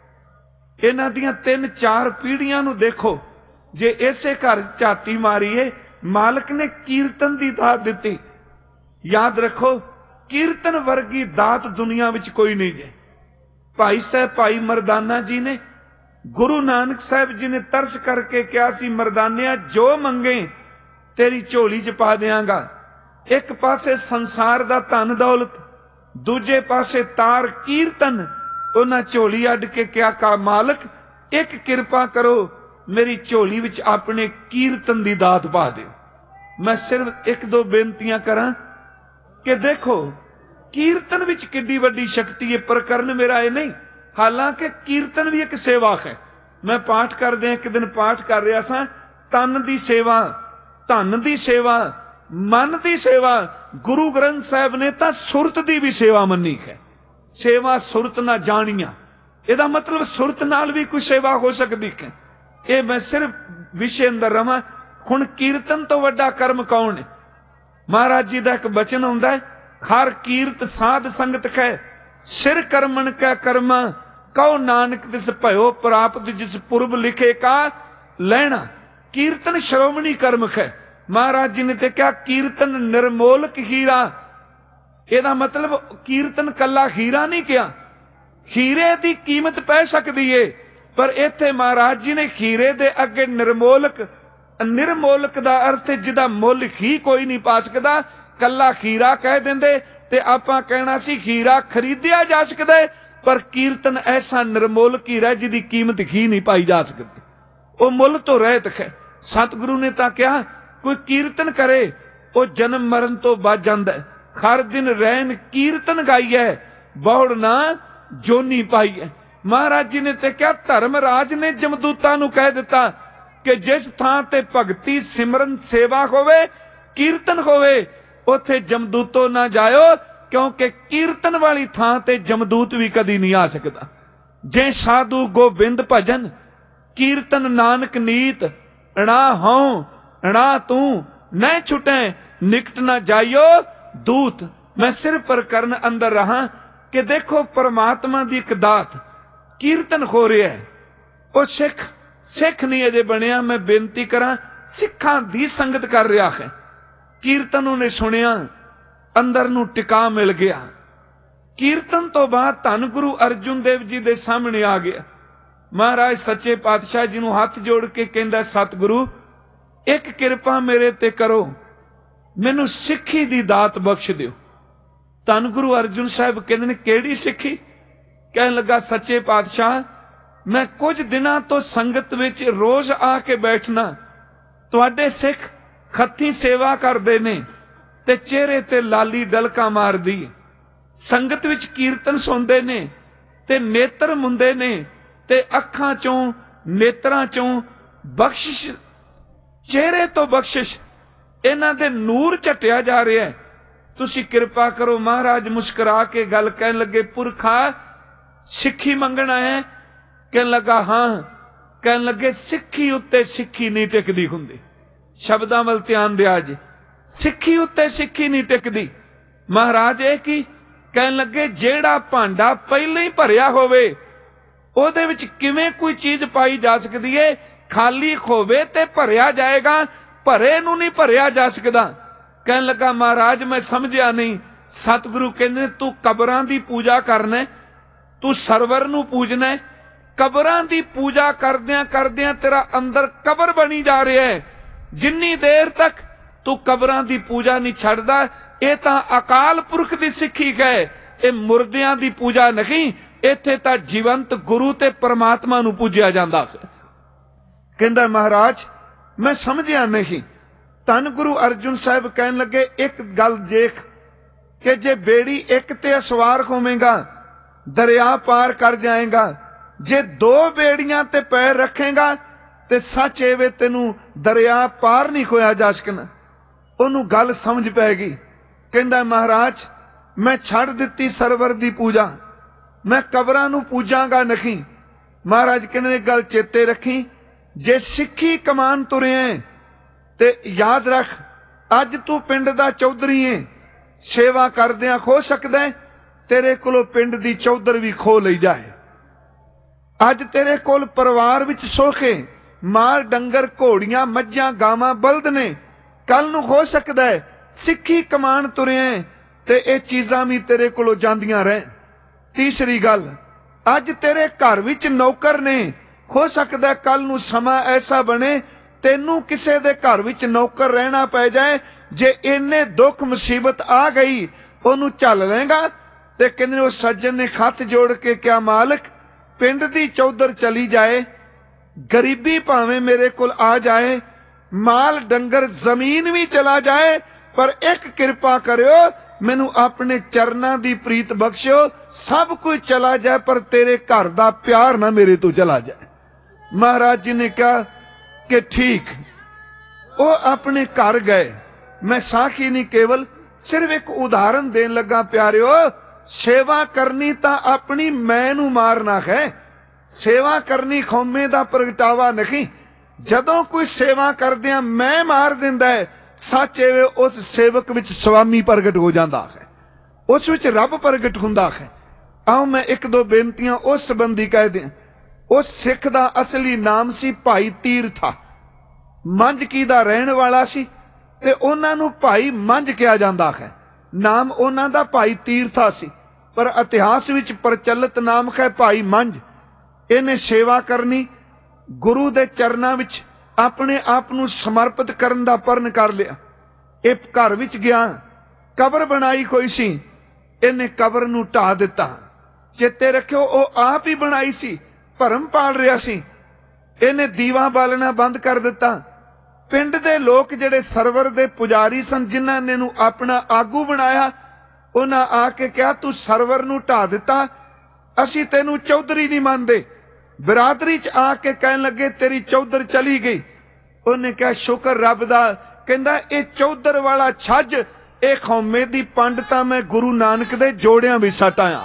A: ਇਹਨਾਂ ਦੀਆਂ 3-4 ਪੀੜ੍ਹੀਆਂ ਨੂੰ ਦੇਖੋ, ਜੇ ਇਸੇ ਘਰ ਝਾਤੀ ਮਾਰੀਏ, मालिक ने कीर्तन की दात दी। याद रखो, कीर्तन वर्गी दात दुनिया विच कोई नहीं जे। भाई साहब भाई मरदाना जी ने, गुरु नानक साहब जी ने तरस करके कहा सी, मरदानिया जो मंगे तेरी झोली च पा देंगा। एक पासे संसार दा धन दौलत, दूजे पासे तार कीर्तन। उन्हां झोली अड के क्या कहा, मालिक एक किरपा करो, मेरी झोली विच अपने कीर्तन की दात पा दिओ। मैं सिर्फ एक दो बेनतियां करा कि देखो कीर्तन विच किड्डी वड्डी शक्ति है। प्रकरण मेरा ये नहीं, हालांकि कीर्तन भी एक सेवा है। मैं पाठ करदे एक दिन पाठ कर रहा सा, तन दी सेवा, धन दी सेवा, मन दी सेवा। गुरु ग्रंथ साहिब ने तां सुरत दी भी सेवा मन्नी है। सेवा सुरत ना जानिया, इहदा मतलब सुरत नाल भी कोई सेवा हो सकती है। ये मैं सिर्फ विषय अंदर रवां। हुण कीर्तन तो वड्डा कर्म कौन है? महाराज जी का एक बचन हुंदा है, हर कीर्त साध संगत कै, सिर करमन कै कर्मा, कहो नानक तिस भयो प्राप्त जिस पुरब लिखे का लैना। कीर्तन श्रोमणी कर्म है। महाराज जी ने तो क्या, कीर्तन निर्मोलक हीरा। ਇਹਦਾ मतलब कीर्तन कला हीरा नहीं किया, हीरे की कीमत पै सकती है, पर इत्थे महाराज जी ने हीरे दे अगे निर्मोलक, निर्मोलक दा अर्थ जिदा मुल ही कोई नहीं पा सकता, कला हीरा कह देंदे ते आपां कहना सी हीरा खरीदिया जा सकदा है, पर कीर्तन ऐसा निर्मोलक हीरा जिदी कीमत ही नहीं पाई जा सकती, वो मुल तो रहत है। सतगुरु ने तां कहा, कोई कीर्तन करे वो जन्म मरण तो बच जांदा है। हर दिन रैन कीर्तन गाई है, बहुड़ ना जोनी पाई है। महाराज जी ने ते क्या, धर्मराज ने जमदूतां नूं कह दिता कि जिस थां ते भगती सिमरन सेवा होवे, कीर्तन होवे, उथे जमदूतो ना जायो, क्योंकि कीर्तन वाली थां ते जमदूत भी कदी नहीं आ सकता। जे साधु गोबिंद भजन, कीर्तन नानक नीत, अणा हों अणा तू न छुटे, निकट ना जाइयो दूत। मैं सिर पर करन अंदर रहा कि देखो परमात्मा दी एक दात, कीर्तन हो रहा है। वो सिख नहीं अजे बनिया। मैं बेनती करा, सिखां दी संगत कर रहा है। कीर्तन उन्हें सुनिया, अंदर नूं टिका मिल गया। कीर्तन तो बाद धन गुरु अर्जुन देव जी दे सामने आ गया। महाराज सच्चे पातशाह जी नूं हाथ जोड़ के कहंदा, सतगुरु एक किरपा मेरे ते करो, मैनू सिक्खी दी दात बख्श दिओ। धन गुरु अर्जुन साहब कहंदे ने, किहड़ी सिक्खी? कहन लगा, सच्चे पातशाह मैं कुछ दिनों तो संगत विच रोज आके बैठना, तुहाडे सिख खत्ती सेवा करदे ने ते चेहरे ते लाली डलका मारदी, संगत विच कीर्तन सुनदे ने ते नेत्र मुंदे ने ते अखां चों नेत्रां चों बख्शिश, चेहरे तो बख्शिश, इन्हां दे नूर झटिया जा रहा है। तुसी किरपा करो। महाराज मुस्कुरा के गल कहन लगे, पुरखा सिक्खी मंगना है? कहन लगा हाँ। कहन लगे, सिक्खी उत्ते सिक्खी नहीं टिकदी हुंदी,
B: शब्दां वल ध्यान दिया जी। सिक्खी उत्ते सिक्खी नहीं टिकदी। महाराज ये की कहन लगे, जेड़ा भांडा पहले ही भरिया होवे ਉਹਦੇ ਵਿੱਚ ਕਿਵੇਂ ਕੋਈ ਚੀਜ਼ ਪਾਈ ਜਾ ਸਕਦੀ ਏ? ਖਾਲੀ ਹੋਵੇ ਤੇ ਭਰਿਆ ਜਾਏਗਾ, ਭਰੇ ਨੂੰ ਨਹੀਂ ਭਰਿਆ ਜਾ ਸਕਦਾ। ਕਹਿਣ ਲੱਗਾ, ਮਹਾਰਾਜ ਮੈਂ ਸਮਝਿਆ ਨਹੀਂ। ਸਤਿਗੁਰੂ ਕਹਿੰਦੇ ਤੂੰ ਕਬਰਾਂ ਦੀ ਪੂਜਾ ਕਰਨਾ, ਤੂੰ ਸਰਵਰ ਨੂੰ ਪੂਜਣਾ। ਕਬਰਾਂ ਦੀ ਪੂਜਾ ਕਰਦਿਆਂ ਕਰਦਿਆਂ ਤੇਰਾ ਅੰਦਰ ਕਬਰ ਬਣੀ ਜਾ ਰਿਹਾ ਹੈ। ਜਿੰਨੀ ਦੇਰ ਤੱਕ ਤੂੰ ਕਬਰਾਂ ਦੀ ਪੂਜਾ ਨਹੀਂ ਛੱਡਦਾ, ਇਹ ਤਾਂ ਅਕਾਲ ਪੁਰਖ ਦੀ ਸਿੱਖੀ ਹੈ, ਇਹ ਮੁਰਦਿਆਂ ਦੀ ਪੂਜਾ ਨਹੀਂ। ਇੱਥੇ ਤਾਂ ਜੀਵੰਤ ਗੁਰੂ ਤੇ ਪਰਮਾਤਮਾ ਨੂੰ ਪੂਜਿਆ ਜਾਂਦਾ।
A: ਕਹਿੰਦਾ ਮਹਾਰਾਜ ਮੈਂ ਸਮਝਿਆ ਨਹੀਂ। ਧੰਨ ਗੁਰੂ ਅਰਜੁਨ ਸਾਹਿਬ ਕਹਿਣ ਲੱਗੇ, ਇੱਕ ਗੱਲ ਦੇਖ ਕਿ ਜੇ ਬੇੜੀ ਇੱਕ ਤੇ ਸਵਾਰ ਹੋਵੇਗਾ ਦਰਿਆ ਪਾਰ ਕਰ ਜਾਏਗਾ, ਜੇ ਦੋ ਬੇੜੀਆਂ ਤੇ ਪੈਰ ਰੱਖੇਗਾ ਤੇ ਸੱਚ ਐਵੇਂ ਤੈਨੂੰ ਦਰਿਆ ਪਾਰ ਨਹੀਂ ਹੋਇਆ ਜਾ ਸਕਣਾ। ਉਹਨੂੰ ਗੱਲ ਸਮਝ ਪੈ ਗਈ। ਕਹਿੰਦਾ ਮਹਾਰਾਜ ਮੈਂ ਛੱਡ ਦਿੱਤੀ ਸਰਵਰ ਦੀ ਪੂਜਾ, मैं कबरां नूं पूजांगा नहीं। महाराज कहने गल चेते रखी, जे सिक्खी कमान तुरे ते याद रख अज तू पिंड दा चौधरी है, सेवा करदियां खो सकदा है, तेरे कोलों पिंड दी चौधर भी खो लई जाए। अज तेरे कोल परिवार विच सोखे माल डंगर घोड़ियां मज्जां गावां बलद ने, कल नूं हो सकदा है सिक्खी कमान तुरे ते ये चीज़ां भी तेरे कोलों जांदियां रहन। तीसरी गल, अज तेरे घर विच नौकर ने, हो सकता कल नूं समा ऐसा बने तेनू किसे दे घर विच नौकर रहना पै जाए। जे इन्ने दुख मुसीबत आ गई ओनू झल लेगा। ते कहंदे उस सज्जन ने खत जोड़ के, क्या मालिक पिंड दी चौधर चली जाए, गरीबी भावें मेरे कोल आ जाए, माल डंगर जमीन भी चला जाए, पर एक किरपा करियो मैनू अपने चरना दी प्रीत बख्शियो, सब कुछ चला जाए पर तेरे घर दा प्यार ना मेरे तो चला जाए। महाराज जी ने कहा कि ठीक। वो अपने घर गए। मैं साखी नहीं केवल सिर्फ एक उदाहरण देन लगा प्यारियो, सेवा करनी ता अपनी मैं नू मारना है, सेवा करनी खौमे दा प्रगटावा नहीं। जदों कोई सेवा करदियां मैं मार दिंदा है, सच एवे उस सेवक विच स्वामी प्रगट हो जाता है, उस विच रब प्रगट हुंदा है। आओ मैं एक दो बेनतियां उस संबंधी कह दें। उस सिख दा असली नाम सी भाई तीरथा, मंझकी दा रहण वाला सी ते उन्हां नूं भाई मंझ किया जांदा है। नाम उन्हां दा भाई तीरथा सी, पर इतिहास विच प्रचलित नाम है भाई मंझ। इहने सेवा करनी, गुरु दे चरनां विच अपने आप नूं समर्पित करन दा प्रण कर लिया। एक घर विच गया, कबर बनाई कोई सी, इन्हें कबर नूं ढा दिता। चेते रखियो वो आप ही बनाई सी, भरम पाल रहा सी, इन्हें दीवा बालना बंद कर दिता। पिंड दे लोग जिहड़े सरवर दे पुजारी सन, जिन्हां ने नूं अपना आगू बनाया, उन्हां आके कहा तू सरवर नूं ढा दिता, असीं तैनूं चौधरी नहीं मानदे। बिरादरी च आके कहन लगे तेरी चौधर चली गई। उन्हें कहा शुक्र रब दा। कहंदा ये चौधर वाला छज, ये कौमे दी पंड तां मैं गुरु नानक दे जोड़ियां भी सट आया।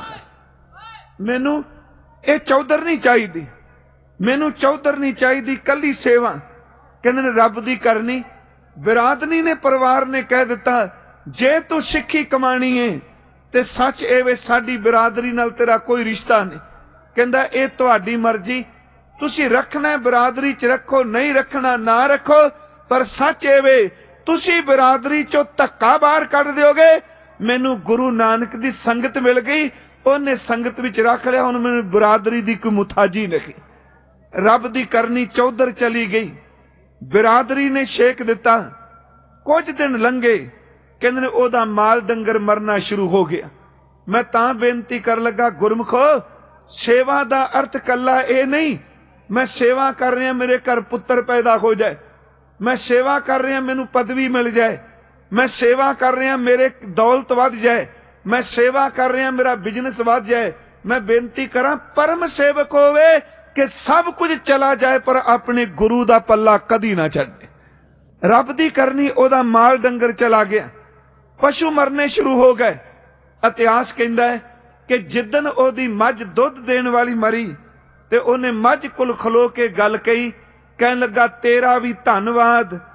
A: मैनू ये चौधर नहीं चाहिदी, मैनू चौधर नहीं चाहिदी, कली सेवा कहंदे ने रब दी करनी। बिरादरी ने परिवार ने कह दिता जे तू सिक्खी कमानी है ते सच एवे साडी बिरादरी नाल तेरा कोई रिश्ता नहीं। कहंदा ये तुहाडी मर्जी, तुसी रखना बिरादरी च रखो, नहीं रखना ना रखो, पर सच एवे तुसी बिरादरी चो धक्का बाहर कढ दिओगे। मैनू गुरु नानक दी संगत मिल गई, उन्हें संगत विच रख लिया, हुण मैनू बिरादरी दी कोई मुताजी नहीं। रब दी करनी चौधर चली गई, बिरादरी ने शेक दिता। कुछ दिन लंघे, कहंदे ने ओदा माल डंगर मरना शुरू हो गया। मैं तां बेनती कर लगा, गुरमुखो सेवा दा अर्थ कला ये नहीं मैं सेवा कर रहा मेरे घर पुत्र पैदा हो जाए, मैं सेवा कर रहा मैनू पदवी मिल जाए, मैं सेवा कर रहा मेरे दौलत वध जाए, मैं सेवा कर रहा मेरा बिजनेस वध जाए। मैं बेनती करा परम सेवक होवे कि सब कुछ चला जाए पर अपने गुरु दा पल्ला कदी ना छड्डे। रब दी करनी ओदा माल डंगर चला गया, पशु मरने शुरू हो गए। इतिहास कहंदा है कि जिदन ओदी मझ दुध देने वाली मरी ते उन्हें मझ कोल खलो के गल कही, कहन लगा तेरा भी धन्नवाद,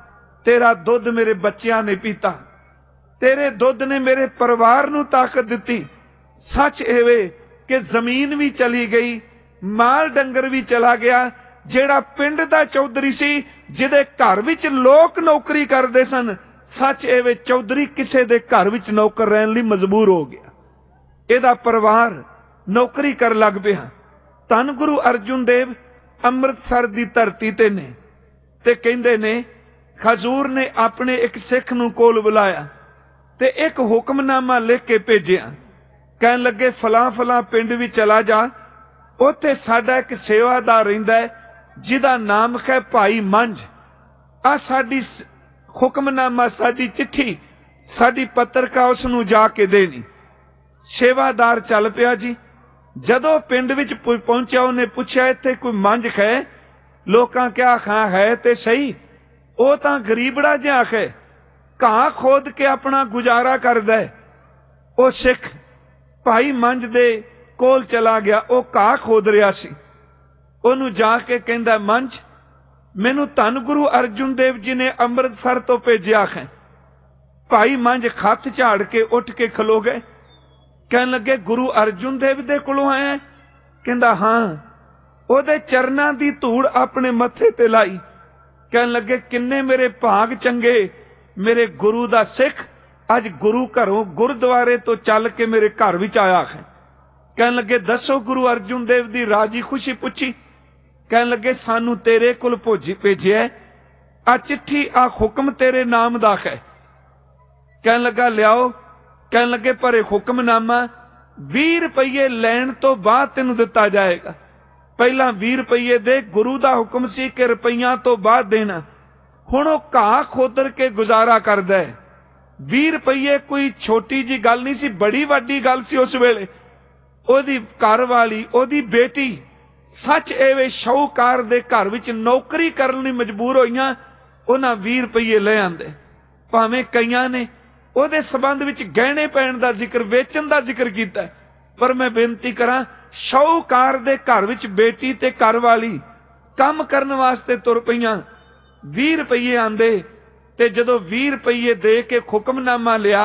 A: तेरा दुध मेरे बच्चियां ने पीता, तेरे दुध ने मेरे परिवार नूं ताकत दिती। सच एवे कि जमीन भी चली गई, माल डंगर भी चला गया। जेड़ा पिंड दा चौधरी सी, जिहदे घर विच लोक नौकरी करदे सन, सच एवे चौधरी किसे दे घर विच नौकर रहन लई मजबूर हो गया। ਇਹਦਾ ਪਰਿਵਾਰ ਨੌਕਰੀ ਕਰ ਲੱਗ ਪਿਆ। ਧੰਨ ਗੁਰੂ ਅਰਜੁਨ ਦੇਵ ਅੰਮ੍ਰਿਤਸਰ ਦੀ ਧਰਤੀ ਤੇ ਨੇ ਤੇ ਕਹਿੰਦੇ ਨੇ ਹਜ਼ੂਰ ਨੇ ਆਪਣੇ ਇੱਕ ਸਿੱਖ ਨੂੰ ਕੋਲ ਬੁਲਾਇਆ ਤੇ ਇੱਕ ਹੁਕਮਨਾਮਾ ਲਿਖ ਕੇ ਭੇਜਿਆ। ਕਹਿਣ ਲੱਗੇ ਫਲਾਂ ਫਲਾਂ ਪਿੰਡ ਵਿੱਚ ਚਲਾ ਜਾ, ਉੱਥੇ ਸਾਡਾ ਇੱਕ ਸੇਵਾਦਾਰ ਰਹਿੰਦਾ ਹੈ ਜਿਹਦਾ ਨਾਮ ਹੈ ਭਾਈ ਮੰਝ। ਆ ਸਾਡੀ ਹੁਕਮਨਾਮਾ, ਸਾਡੀ ਚਿੱਠੀ, ਸਾਡੀ ਪੱਤਰਕਾ ਉਸ ਨੂੰ ਜਾ ਕੇ ਦੇਣੀ। सेवादार चल पिया जी। जदों पिंड विच पहुंचा उन्हें पूछा इत्थे कोई मंझ है? लोकां क्या खां है ते सही, वो तां गरीबड़ा जिहा है, घाह खोद के अपना गुजारा करदा है। वो सिख भाई मंझ दे कोल चला गया, वो घाह खोद रहा सी। ओनू जाके कहंदा मंझ, मैनू धन गुरु अर्जुन देव जी ने अमृतसर तो भेजिया है। भाई मंझ खत झाड़ के उठ के खलो गए। कहन लगे गुरु अर्जुन देव दे कोलों आया? कहंदा हां। ओदे चरनां दी धूड़ अपने मत्थे ते लाई। कहन लगे किन्ने मेरे भाग चंगे, मेरे गुरु दा सिख अज गुरु घरों गुरुद्वारे तो चल के मेरे घर विच आया है। कहन लगे दसो गुरु अर्जुन देव दी राजी खुशी पुछी। कहन लगे सानू तेरे कोल भेजिया, आ चिट्ठी आ हुक्म तेरे नाम दा है। कहन लगा लियाओ। कहन लगे पर हुक्मनामा 20 रुपये लैण तो बाद तेनू दिता जाएगा। पहला 20 रुपये दे, गुरु दा हुक्म सी कि रुपइया तो बाद देना। हुण ओह घाह खोदर के गुजारा करदा है। 20 रुपये कोई छोटी जी गल नहीं सी, बड़ी वड्डी गल सी उस वेले। ओहदी घर वाली, ओहदी बेटी सच एवे शाहूकार दे घर विच नौकरी करन लई मजबूर होईयां। उन्हां 20 रुपये ले आंदे। भावें कईयां ने ਉਹਦੇ ਸੰਬੰਧ ਵਿੱਚ ਗਹਿਣੇ ਪੈਣ ਦਾ ਜ਼ਿਕਰ, ਵੇਚਣ ਦਾ ਜ਼ਿਕਰ ਕੀਤਾ, ਪਰ ਮੈਂ ਬੇਨਤੀ ਕਰਾਂ ਸ਼ਾਹੂਕਾਰ ਦੇ ਘਰ ਵਿੱਚ ਬੇਟੀ ਤੇ ਘਰ ਵਾਲੀ ਕੰਮ ਕਰਨ ਵਾਸਤੇ ਤੁਰ ਪਈਆਂ। 20 ਰੁਪਏ ਆਂਦੇ ਤੇ ਜਦੋਂ 20 ਰੁਪਏ ਦੇ ਕੇ ਹੁਕਮਨਾਮਾ ਲਿਆ,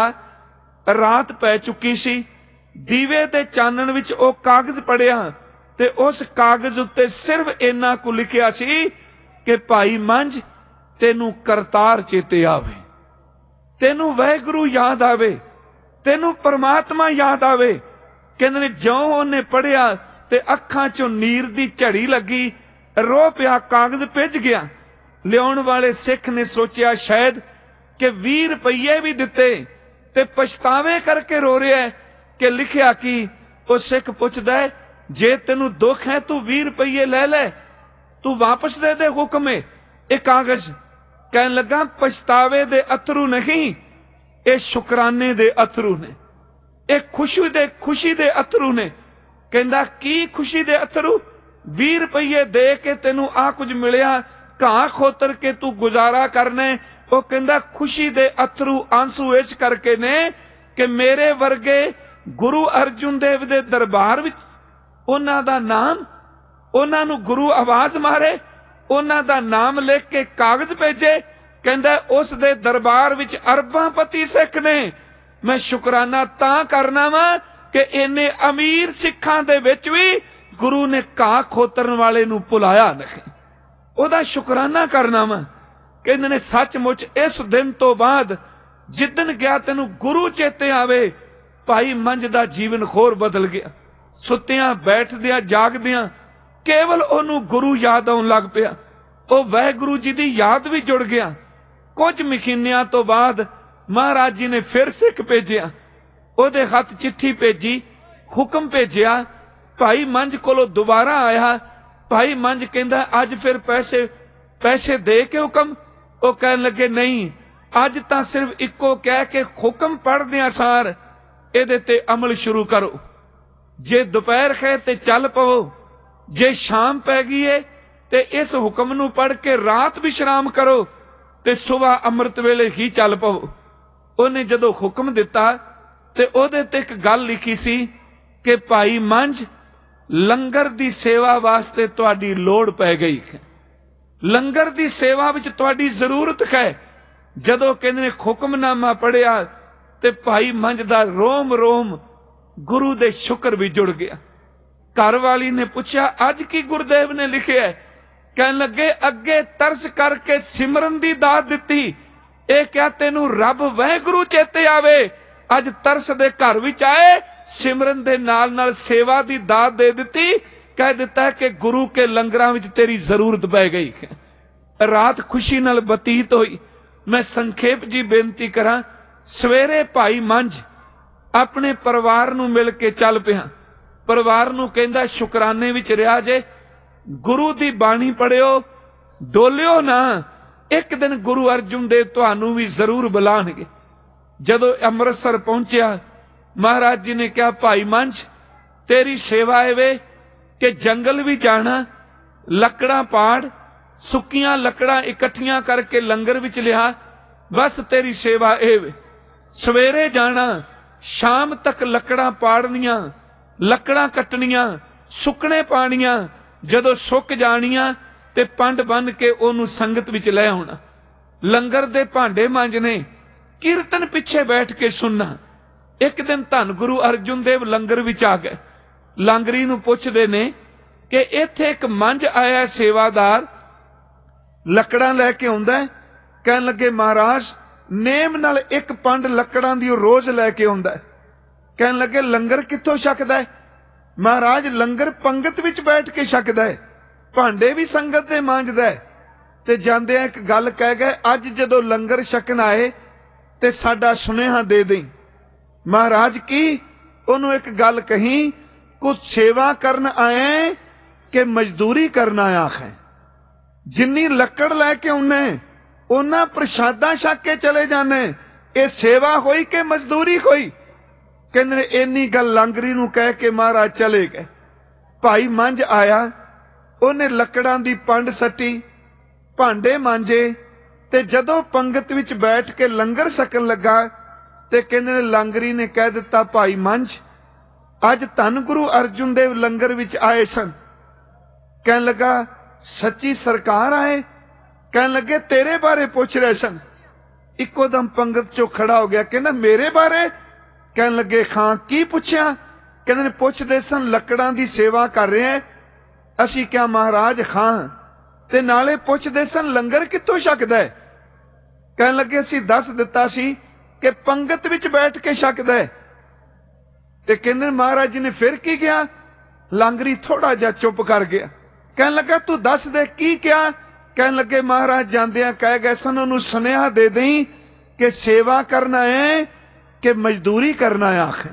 A: ਰਾਤ ਪੈ ਚੁੱਕੀ ਸੀ। ਦੀਵੇ ਦੇ ਚਾਨਣ ਵਿੱਚ ਉਹ ਕਾਗਜ਼ ਪੜਿਆ ਤੇ ਉਸ ਕਾਗਜ਼ ਉੱਤੇ ਸਿਰਫ ਇੰਨਾ ਕੁ ਲਿਖਿਆ ਸੀ ਕਿ ਭਾਈ ਮੰਝ ਤੈਨੂੰ ਕਰਤਾਰ ਚੇਤੇ ਆਵੇ, तेनू वाहिगुरु याद आवे, तेनू परमात्मा याद आवे। कहंदे ने ज्यों उन्हें पढ़िया ते अखां चों नीर दी झड़ी लगी, रो पिया, कागज भिज गया। लियाउण वाले सिख ने सोचिया शायद कि 20 रुपये भी दिते ते पछतावे करके रो रहा है कि लिखिया की। वो सिख पुछदा है जे तेनू दुख है तू 20 रुपये ले ले, तू वापस दे दे हुक्म ए कागज। कहन लगा पछतावे दे अथरू नहीं, ये शुकराने दे अथरू ने, ये खुशी दे अथरू ने। कहंदा की खुशी दे अथरू? 20 रुपये दे के तेनू आ कुछ मिलिया, घाह खोतर के तू गुजारा करने। वो कहंदा खुशी दे अथरू आंसू इस करके ने कि मेरे वर्गे गुरु अर्जुन देव दे दरबार विच उन्हां दा नाम, उन्हां नू गुरु आवाज मारे, उन्हां दा नाम लिख के कागज भेजे। कहंदा उस दे दरबार विच अरबां पति सिख ने। मैं शुकराना तां करना वा कि इन्ने अमीर सिखां दे विच भी गुरु ने घाह खोतरन वाले नू भुलाया नहीं, ओहदा शुकराना करना वा। कहंदे ने सचमुच इस दिन तो बाद जिदन गया तेनू गुरु चेते आवे, भाई मंझ दा जीवन होर बदल गया। सुत्तियां बैठदियां जागदियां केवल ओनू गुरु याद आउण लग पिया। ਉਹ ਵਾਹਿਗੁਰੂ ਜੀ ਦੀ याद भी जुड़ गया। कुछ महीनिਆਂ तो बाद महाराज जी ने फिर सिख भेजिया, ਉਹਦੇ हथ चिट्ठी भेजी, हुक्म भेजिया। भाई मंझ कोलों दोबारा आया। भाई मंझ कहंदा अज फिर पैसे दे के हुक्म? ਉਹ कहन लगे नहीं, अज तां सिर्फ इक्को कह के हुक्म पढ़दियां सार ਇਹਦੇ ते अमल शुरू करो। जे दोपहर है ते चल पवो, जे शाम पै गई है ते इस हुक्म नू पढ़ के रात विश्राम करो ते सुबह अमृत वेले ही चल पवो। उन्हें जदों हुक्म दिता ते ओहदे ते एक गल लिखी सी कि भाई मंझ लंगर दी सेवा वास्ते तुहाडी लोड़ पै गई है, लंगर दी सेवा विच तुहाडी जरूरत है।
B: ਜਦੋਂ ਕਹਿੰਦੇ ਨੇ ਹੁਕਮਨਾਮਾ ਪੜਿਆ ਤੇ ਭਾਈ ਮੰਝ ਦਾ ਰੋਮ ਰੋਮ ਗੁਰੂ ਦੇ ਸ਼ੁਕਰ ਵੀ ਜੁੜ ਗਿਆ। ਘਰ ਵਾਲੀ ਨੇ ਪੁੱਛਿਆ ਅੱਜ ਕੀ ਗੁਰਦੇਵ ਨੇ ਲਿਖਿਆ? ਕਹਿਣ ਲੱਗੇ ਅੱਗੇ ਤਰਸ ਕਰਕੇ ਸਿਮਰਨ ਦੀ ਦਾਤ ਦਿੱਤੀ, ਇਹ ਕਿਹਾ ਤੈਨੂੰ ਰੱਬ ਵਾਹਿਗੁਰੂ ਚੇਤੇ ਆਵੇ, ਅੱਜ ਤਰਸ ਦੇ ਘਰ ਵਿੱਚ ਆਏ, ਸਿਮਰਨ ਦੇ ਨਾਲ ਨਾਲ ਸੇਵਾ ਦੀ ਦਾਤ ਦੇ ਦਿੱਤੀ, ਕਹਿ ਦਿੱਤਾ ਕਿ ਗੁਰੂ ਕੇ ਲੰਗਰਾਂ ਵਿੱਚ ਤੇਰੀ ਜ਼ਰੂਰਤ ਪੈ ਗਈ। ਰਾਤ ਖੁਸ਼ੀ ਨਾਲ ਬਤੀਤ ਹੋਈ। ਮੈਂ ਸੰਖੇਪ ਜੀ ਬੇਨਤੀ ਕਰਾਂ, ਸਵੇਰੇ ਭਾਈ ਮੰਝ ਆਪਣੇ ਪਰਿਵਾਰ ਨੂੰ ਮਿਲ ਕੇ ਚੱਲ ਪਿਆ। ਪਰਿਵਾਰ ਨੂੰ ਕਹਿੰਦਾ ਸ਼ੁਕਰਾਨੇ ਵਿੱਚ ਰਿਹਾ ਜੇ, ਗੁਰੂ ਦੀ ਬਾਣੀ ਪੜਿਓ, ਡੋਲਿਓ ਨਾ, ਇੱਕ ਦਿਨ ਗੁਰੂ ਅਰਜੁਨ ਦੇਵ ਤੁਹਾਨੂੰ ਵੀ ਜ਼ਰੂਰ ਬੁਲਾਣਗੇ। ਜਦੋਂ ਅੰਮ੍ਰਿਤਸਰ ਪਹੁੰਚਿਆ, ਮਹਾਰਾਜ ਜੀ ਨੇ ਕਿਹਾ ਭਾਈ ਮੰਝ ਤੇਰੀ ਸੇਵਾ ਹੈ ਵੇ ਕਿ ਜੰਗਲ ਵੀ ਜਾਣਾ, ਲੱਕੜਾਂ ਪਾੜ, ਸੁੱਕੀਆਂ ਲੱਕੜਾਂ ਇਕੱਠੀਆਂ ਕਰਕੇ ਲੰਗਰ ਵਿੱਚ ਲਿਆ, ਬਸ ਤੇਰੀ ਸੇਵਾ ਇਹ ਵੇ। ਸਵੇਰੇ ਜਾਣਾ, ਸ਼ਾਮ ਤੱਕ ਲੱਕੜਾਂ ਪਾੜਨੀਆਂ, ਲੱਕੜਾਂ ਕੱਟਣੀਆਂ, ਸੁੱਕਣੇ ਪਾਣੀਆਂ, ਜਦੋਂ ਸੁੱਕ ਜਾਣੀਆਂ ਤੇ ਪੰਡ ਬੰਨ ਕੇ ਉਹਨੂੰ ਸੰਗਤ ਵਿੱਚ ਲੈ ਆਉਣਾ। ਲੰਗਰ ਦੇ ਭਾਂਡੇ ਮਾਂਜਣੇ, ਕੀਰਤਨ ਪਿੱਛੇ ਬੈਠ ਕੇ ਸੁਣਨਾ। ਇੱਕ ਦਿਨ ਧੰਨ ਗੁਰੂ ਅਰਜੁਨ ਦੇਵ ਲੰਗਰ ਵਿੱਚ ਆ ਗਏ। ਲਾਂਗਰੀ ਨੂੰ ਪੁੱਛਦੇ ਨੇ ਕਿ ਇੱਥੇ ਇੱਕ ਮੰਝ ਆਇਆ ਸੇਵਾਦਾਰ,
A: ਲੱਕੜਾਂ ਲੈ ਕੇ ਆਉਂਦਾ ਹੈ। ਕਹਿਣ ਲੱਗੇ ਮਹਾਰਾਜ ਨੇਮ ਨਾਲ ਇੱਕ ਪੰਡ ਲੱਕੜਾਂ ਦੀ ਉਹ ਰੋਜ਼ ਲੈ ਕੇ ਆਉਂਦਾ ਹੈ। ਕਹਿਣ ਲੱਗੇ ਲੰਗਰ ਕਿੱਥੋਂ ਛਕਦਾ ਹੈ? ਮਹਾਰਾਜ ਲੰਗਰ ਪੰਗਤ ਵਿੱਚ ਬੈਠ ਕੇ ਛਕਦਾ ਹੈ, ਭਾਂਡੇ ਵੀ ਸੰਗਤ ਦੇ ਮਾਂਜਦਾ ਹੈ। ਤੇ ਜਾਂਦਿਆਂ ਇੱਕ ਗੱਲ ਕਹਿ ਗਏ, ਅੱਜ ਜਦੋਂ ਲੰਗਰ ਛਕਣ ਆਏ ਤੇ ਸਾਡਾ ਸੁਨੇਹਾ ਦੇ ਦੇਈਂ। ਮਹਾਰਾਜ ਕੀ? ਉਹਨੂੰ ਇੱਕ ਗੱਲ ਕਹੀ, ਕੁਝ ਸੇਵਾ ਕਰਨ ਆਏ ਕਿ ਮਜ਼ਦੂਰੀ ਕਰਨ ਆਇਆ ਹੈ। ਜਿੰਨੀ ਲੱਕੜ ਲੈ ਕੇ ਆਉਨੇ ਉਹਨਾਂ ਪ੍ਰਸ਼ਾਦਾ ਛਕ ਕੇ ਚਲੇ ਜਾਣੇ, ਇਹ ਸੇਵਾ ਹੋਈ ਕਿ ਮਜ਼ਦੂਰੀ ਹੋਈ? ਕਹਿੰਦੇ ਨੇ ਇੰਨੀ ਗੱਲ ਲਾਂਗਰੀ ਨੂੰ ਕਹਿ ਕੇ ਮਹਾਰਾਜ ਚਲੇ ਗਏ। ਭਾਈ ਮੰਝ ਆਇਆ, ਉਹਨੇ ਲੱਕੜਾਂ ਦੀ ਪੰਡ ਸੱਟੀ, ਭਾਂਡੇ ਮਾਂਜੇ, ਤੇ ਜਦੋਂ ਪੰਗਤ ਵਿੱਚ ਬੈਠ ਕੇ ਲੰਗਰ ਛਕਣ ਲੱਗਾ ਤੇ ਕਹਿੰਦੇ ਨੇ ਲਾਂਗਰੀ ਨੇ ਕਹਿ ਦਿੱਤਾ ਭਾਈ ਮੰਝ ਅੱਜ ਧੰਨ ਗੁਰੂ ਅਰਜੁਨ ਦੇਵ ਲੰਗਰ ਵਿੱਚ ਆਏ ਸਨ। ਕਹਿਣ ਲੱਗਾ ਸੱਚੀ ਸਰਕਾਰ ਆਏ? ਕਹਿਣ ਲੱਗੇ ਤੇਰੇ ਬਾਰੇ ਪੁੱਛ ਰਹੇ ਸਨ। ਇੱਕੋ ਦਮ ਪੰਗਤ ਚੋਂ ਖੜਾ ਹੋ ਗਿਆ, ਕਹਿੰਦਾ ਮੇਰੇ ਬਾਰੇ? ਕਹਿਣ ਲੱਗੇ ਖਾਂ ਕੀ ਪੁੱਛਿਆ? ਕਹਿੰਦੇ ਨੇ ਪੁੱਛਦੇ ਸਨ ਲੱਕੜਾਂ ਦੀ ਸੇਵਾ ਕਰ ਰਹੇ ਅਸੀਂ। ਕਿਹਾ ਮਹਾਰਾਜ ਖਾਂ, ਤੇ ਨਾਲੇ ਪੁੱਛਦੇ ਸਨ ਲੰਗਰ ਕਿੱਥੋਂ ਛਕਦਾ ਹੈ? ਕਹਿਣ ਲੱਗੇ ਅਸੀਂ ਦੱਸ ਦਿੱਤਾ ਸੀ ਕਿ ਪੰਗਤ ਵਿੱਚ ਬੈਠ ਕੇ ਛਕਦਾ ਹੈ। ਤੇ ਕਹਿੰਦੇ ਮਹਾਰਾਜ ਜੀ ਨੇ ਫਿਰ ਕੀ ਕਿਹਾ? ਲਾਂਗਰੀ ਥੋੜਾ ਜਿਹਾ ਚੁੱਪ ਕਰ ਗਿਆ। ਕਹਿਣ ਲੱਗਾ ਤੂੰ ਦੱਸ ਦੇ ਕੀ ਕਿਹਾ? ਕਹਿਣ ਲੱਗੇ ਮਹਾਰਾਜ ਜਾਂਦਿਆਂ ਕਹਿ ਗਏ ਸਨ ਉਹਨੂੰ ਸੁਨੇਹਾ ਦੇ ਦੇਈਂ ਕਿ ਸੇਵਾ ਕਰਨਾ ਹੈ ਕਿ ਮਜ਼ਦੂਰੀ ਕਰਨਾ ਹੈ। ਆਖੇ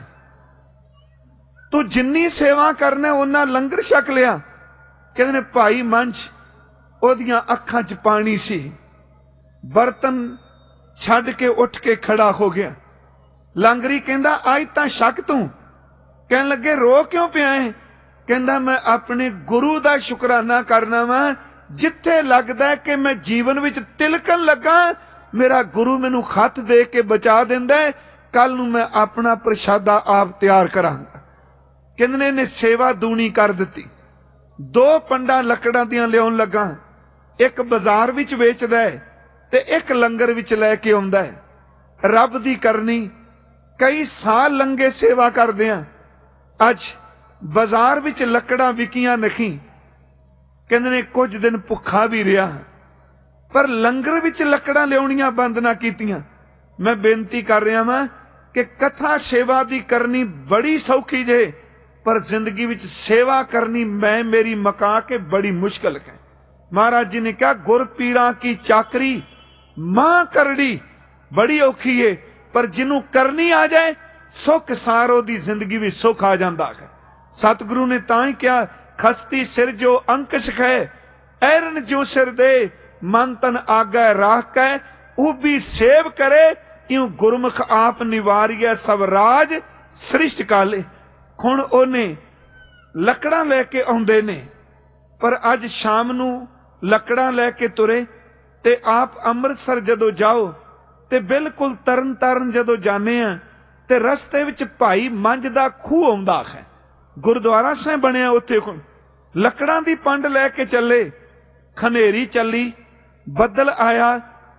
A: ਤੂੰ ਜਿੰਨੀ ਸੇਵਾ ਕਰਨਾ ਉਹਨਾਂ ਲੰਗਰ ਛਕ ਲਿਆ। ਕਹਿੰਦੇ ਨੇ ਭਾਈ ਮੰਝ ਉਹਦੀਆਂ ਅੱਖਾਂ 'ਚ ਪਾਣੀ ਸੀ, ਬਰਤਨ ਛੱਡ ਕੇ ਉੱਠ ਕੇ ਖੜਾ ਹੋ ਗਿਆ। ਲਾਂਗਰੀ ਕਹਿੰਦਾ ਅੱਜ ਤਾਂ ਛਕ ਤੂੰ। ਕਹਿਣ ਲੱਗੇ ਰੋ ਕਿਉਂ ਪਿਆ ਹੈ? ਕਹਿੰਦਾ ਮੈਂ ਆਪਣੇ ਗੁਰੂ ਦਾ ਸ਼ੁਕਰਾਨਾ ਕਰਨਾ ਵਾ, ਜਿੱਥੇ ਲੱਗਦਾ ਕਿ ਮੈਂ ਜੀਵਨ ਵਿੱਚ ਤਿਲਕਣ ਲੱਗਾ ਮੇਰਾ ਗੁਰੂ ਮੈਨੂੰ ਖੱਤ ਦੇ ਕੇ ਬਚਾ ਦਿੰਦਾ, ਕੱਲ ਨੂੰ ਮੈਂ ਆਪਣਾ ਪ੍ਰਸ਼ਾਦਾ ਆਪ ਤਿਆਰ ਕਰਾਂਗਾ। ਕਹਿੰਦੇ ਨੇ ਇਹਨੇ ਸੇਵਾ ਦੂਣੀ ਕਰ ਦਿੱਤੀ। 2 ਪੰਡਾਂ ਲੱਕੜਾਂ ਦੀਆਂ ਲਿਆਉਣ ਲੱਗਾ, ਇੱਕ ਬਾਜ਼ਾਰ ਵਿੱਚ ਵੇਚਦਾ ਹੈ ਤੇ ਇੱਕ ਲੰਗਰ ਵਿੱਚ ਲੈ ਕੇ ਆਉਂਦਾ ਹੈ। ਰੱਬ ਦੀ ਕਰਨੀ ਕਈ ਸਾਲ ਲੰਗੇ ਸੇਵਾ ਕਰਦੇ ਆ, ਅੱਜ ਬਾਜ਼ਾਰ ਵਿੱਚ ਲੱਕੜਾਂ ਵਿਕੀਆਂ ਨਹੀਂ। ਕਹਿੰਦੇ ਨੇ ਕੁਝ ਦਿਨ ਭੁੱਖਾ ਵੀ ਰਿਹਾ, ਪਰ ਲੰਗਰ ਵਿੱਚ ਲੱਕੜਾਂ ਲਿਆਉਣੀਆਂ ਬੰਦ ਨਾ ਕੀਤੀਆਂ। ਮੈਂ ਬੇਨਤੀ ਕਰ ਰਿਹਾ ਵਾਂ ਕਿ ਕਥਾ ਸੇਵਾ ਦੀ ਕਰਨੀ ਬੜੀ ਸੌਖੀ ਜੇ, ਪਰ ਜ਼ਿੰਦਗੀ ਵਿੱਚ ਸੇਵਾ ਕਰਨੀ ਮੈਂ ਮੇਰੀ ਮਕਾ ਕੇ ਬੜੀ ਮੁਸ਼ਕਲ ਹੈ। ਮਹਾਰਾਜ ਜੀ ਨੇ ਕਿਹਾ ਗੁਰ ਪੀਰਾਂ ਕੀ ਚਾਕਰੀ ਮਾਂ ਕਰੜੀ ਬੜੀ ਔਖੀ ਏ, ਪਰ ਜਿਹਨੂੰ ਕਰਨੀ ਆ ਜਾਏ ਸੁੱਖ ਸਾਰੋ ਦੀ ਜ਼ਿੰਦਗੀ ਵਿੱਚ ਸੁੱਖ ਆ ਜਾਂਦਾ ਹੈ। ਸਤਿਗੁਰੂ ਨੇ ਤਾਂ ਹੀ ਕਿਹਾ ਖਸਤੀ ਸਿਰ ਜੋ ਅੰਕ ਸਿਖੈ ਐਰਨ ਜੋ ਸਿਰ ਦੇ ਮਨ ਤਨ ਆਗੈ ਰਾਖੈ ਉਹ ਵੀ ਸੇਵ ਕਰੇ ਇਉਂ ਗੁਰਮੁਖ ਆਪ ਨਿਵਾਰੀਐ ਸਭ ਰਾਜ ਸ੍ਰਿਸ਼ਟ ਕਾਲੇ। ਹੁਣ ਉਹਨੇ ਲੱਕੜਾਂ ਲੈ ਕੇ ਆਉਂਦੇ ਨੇ, ਪਰ ਅੱਜ ਸ਼ਾਮ ਨੂੰ ਲੱਕੜਾਂ ਲੈ ਕੇ ਤੁਰੇ ਤੇ ਆਪ ਅੰਮ੍ਰਿਤਸਰ ਜਦੋਂ ਜਾਓ ਤੇ ਬਿਲਕੁਲ ਤਰਨ ਤਾਰਨ ਜਦੋਂ ਜਾਂਦੇ ਆ ਤੇ ਰਸਤੇ ਵਿੱਚ ਭਾਈ ਮੰਝ ਦਾ ਖੂਹ ਆਉਂਦਾ ਹੈ, ਗੁਰਦੁਆਰਾ ਸਾਹਿਬ ਬਣਿਆ ਉੱਥੇ। ਲੱਕੜਾਂ ਦੀ ਪੰਡ ਲੈ ਕੇ ਚੱਲੇ, ਖਨੇਰੀ ਚੱਲੀ, ਬੱਦਲ ਆਇਆ,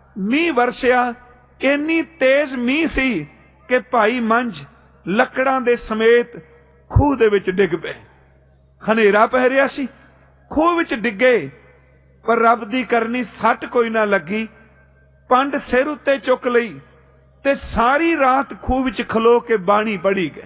B: ਮੀਂਹ ਵਰਸਿਆ। ਇੰਨੀ ਤੇਜ਼ ਮੀਂਹ ਸੀ ਕਿ ਭਾਈ ਮੰਝ ਲੱਕੜਾਂ ਦੇ ਸਮੇਤ ਖੂਹ ਦੇ ਵਿੱਚ ਡਿੱਗ ਪਏ। ਹਨੇਰਾ ਪੈ ਰਿਹਾ ਸੀ, ਖੂਹ ਵਿੱਚ ਡਿੱਗੇ, ਪਰ ਰੱਬ ਦੀ ਕਰਨੀ ਸੱਟ ਕੋਈ ਨਾ ਲੱਗੀ। ਪੰਡ ਸਿਰ ਉੱਤੇ ਚੁੱਕ ਲਈ ਤੇ ਸਾਰੀ ਰਾਤ ਖੂਹ ਵਿੱਚ ਖਲੋ ਕੇ ਬਾਣੀ ਪੜ੍ਹੀ ਗਏ।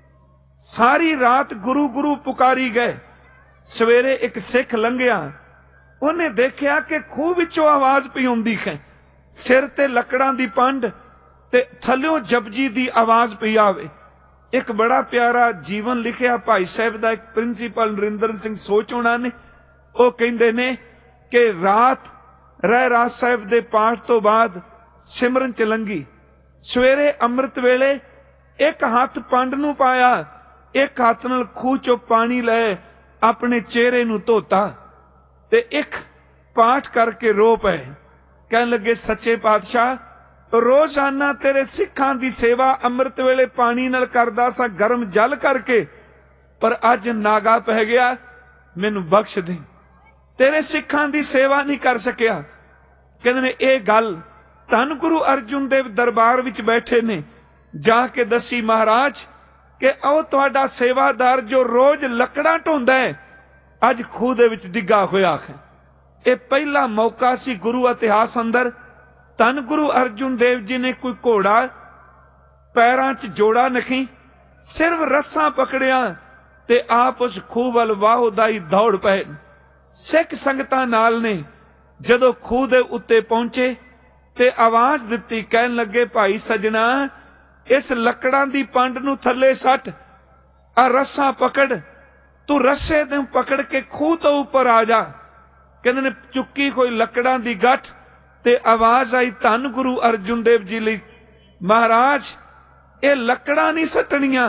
B: ਸਾਰੀ ਰਾਤ ਗੁਰੂ ਗੁਰੂ ਪੁਕਾਰੀ ਗਏ। ਸਵੇਰੇ ਇੱਕ ਸਿੱਖ ਲੰਘਿਆ, ਉਹਨੇ ਦੇਖਿਆ ਕਿ ਖੂਹ ਵਿੱਚੋਂ ਆਵਾਜ਼ ਪਈ ਆਉਂਦੀ ਹੈ। ਸਿਰ ਤੇ ਲੱਕੜਾਂ ਦੀ ਪੰਡ ਤੇ ਥੱਲਿਓਂ ਜਪਜੀ ਦੀ ਆਵਾਜ਼ ਪਈ ਆਵੇ। ਇੱਕ ਬੜਾ ਪਿਆਰਾ ਜੀਵਨ ਲਿਖਿਆ ਭਾਈ ਸਾਹਿਬ ਦਾ, ਇੱਕ ਪ੍ਰਿੰਸੀਪਲ ਨਰਿੰਦਰ ਸਿੰਘ ਸੋਚ ਹੋਣਾ ਨੇ। ਉਹ ਕਹਿੰਦੇ ਨੇ ਕਿ ਰਾਤ ਰਹਿਰਾਸ ਸਾਹਿਬ ਦੇ ਪਾਠ ਤੋਂ ਬਾਅਦ ਸਿਮਰਨ ਚ ਲੰਘੀ। ਸਵੇਰੇ ਅੰਮ੍ਰਿਤ ਵੇਲੇ ਇੱਕ ਹੱਥ ਪੰਡ ਨੂੰ ਪਾਇਆ, ਇੱਕ ਹੱਥ ਨਾਲ ਖੂਹ ਚੋਂ ਪਾਣੀ ਲੈ ਆਪਣੇ ਚਿਹਰੇ ਨੂੰ ਧੋਤਾ ਤੇ ਇੱਕ ਪਾਠ ਕਰਕੇ ਰੋ ਪਏ। ਕਹਿਣ ਲੱਗੇ, ਸੱਚੇ ਪਾਤਸ਼ਾਹ, ਰੋਜ਼ਾਨਾ ਤੇਰੇ ਸਿੱਖਾਂ ਦੀ ਸੇਵਾ ਅੰਮ੍ਰਿਤ ਵੇਲੇ ਪਾਣੀ ਨਾਲ ਕਰਦਾ ਸਾਂ, ਗਰਮ ਜਲ ਕਰਕੇ, ਪਰ ਅੱਜ ਨਾਗਾ ਪੈ ਗਿਆ, ਮੈਨੂੰ ਬਖਸ਼ ਦੇ। ਤੇਰੇ ਸਿੱਖਾਂ ਦੀ ਸੇਵਾ ਨਹੀਂ ਕਰ ਸਕਿਆ। ਕਹਿੰਦੇ ਨੇ ਇਹ ਗੱਲ ਧੰਨ ਗੁਰੂ ਅਰਜੁਨ ਦੇਵ ਦਰਬਾਰ ਵਿੱਚ ਬੈਠੇ ਨੇ ਜਾ ਕੇ ਦੱਸੀ ਮਹਾਰਾਜ ਕਿ ਉਹ ਤੁਹਾਡਾ ਸੇਵਾਦਾਰ ਜੋ ਰੋਜ਼ ਲੱਕੜਾਂ ਢੋਂਦਾ ਹੈ, ਅੱਜ ਖੂਹ ਦੇ ਵਿੱਚ ਡਿੱਗਾ ਹੋਇਆ ਹੈ। ਇਹ ਪਹਿਲਾ ਮੌਕਾ ਸੀ ਗੁਰੂ ਇਤਿਹਾਸ ਅੰਦਰ, ਧੰਨ ਗੁਰੂ ਅਰਜੁਨ ਦੇਵ ਜੀ ਨੇ ਕੋਈ ਘੋੜਾ ਪੈਰਾਂ 'ਚ ਜੋੜਾ ਨਹੀਂ, ਸਿਰਫ ਰੱਸਾਂ ਪਕੜਿਆ ਤੇ ਆਪ ਉਸ ਖੂਹ ਵੱਲ ਵਾਹੋਦਾਈ ਦੌੜ ਪਏ। ਸਿੱਖ ਸੰਗਤਾਂ ਨਾਲ ਨੇ। ਜਦੋਂ ਖੂਹ ਦੇ ਉੱਤੇ ਪਹੁੰਚੇ ਤੇ ਆਵਾਜ਼ ਦਿੱਤੀ, ਕਹਿਣ ਲੱਗੇ, ਭਾਈ ਸਜਣਾ, ਇਸ ਲੱਕੜਾਂ ਦੀ ਪੰਡ ਨੂੰ ਥੱਲੇ ਸੱਟ, ਆ ਰੱਸਾਂ ਪਕੜ, ਤੂੰ ਰੱਸੇ ਨੂੰ ਪਕੜ ਕੇ ਖੂਹ ਤੋਂ ਉੱਪਰ ਆ ਜਾ। ਕਹਿੰਦੇ ਨੇ ਚੁੱਕੀ ਕੋਈ ਲੱਕੜਾਂ ਦੀ ਗੱਠ ਤੇ ਆਵਾਜ਼ ਆਈ ਧੰਨ ਗੁਰੂ ਅਰਜੁਨ ਦੇਵ ਜੀ ਲਈ, ਮਹਾਰਾਜ ਇਹ ਲੱਕੜਾਂ ਨਹੀਂ ਸੱਟਣੀਆਂ।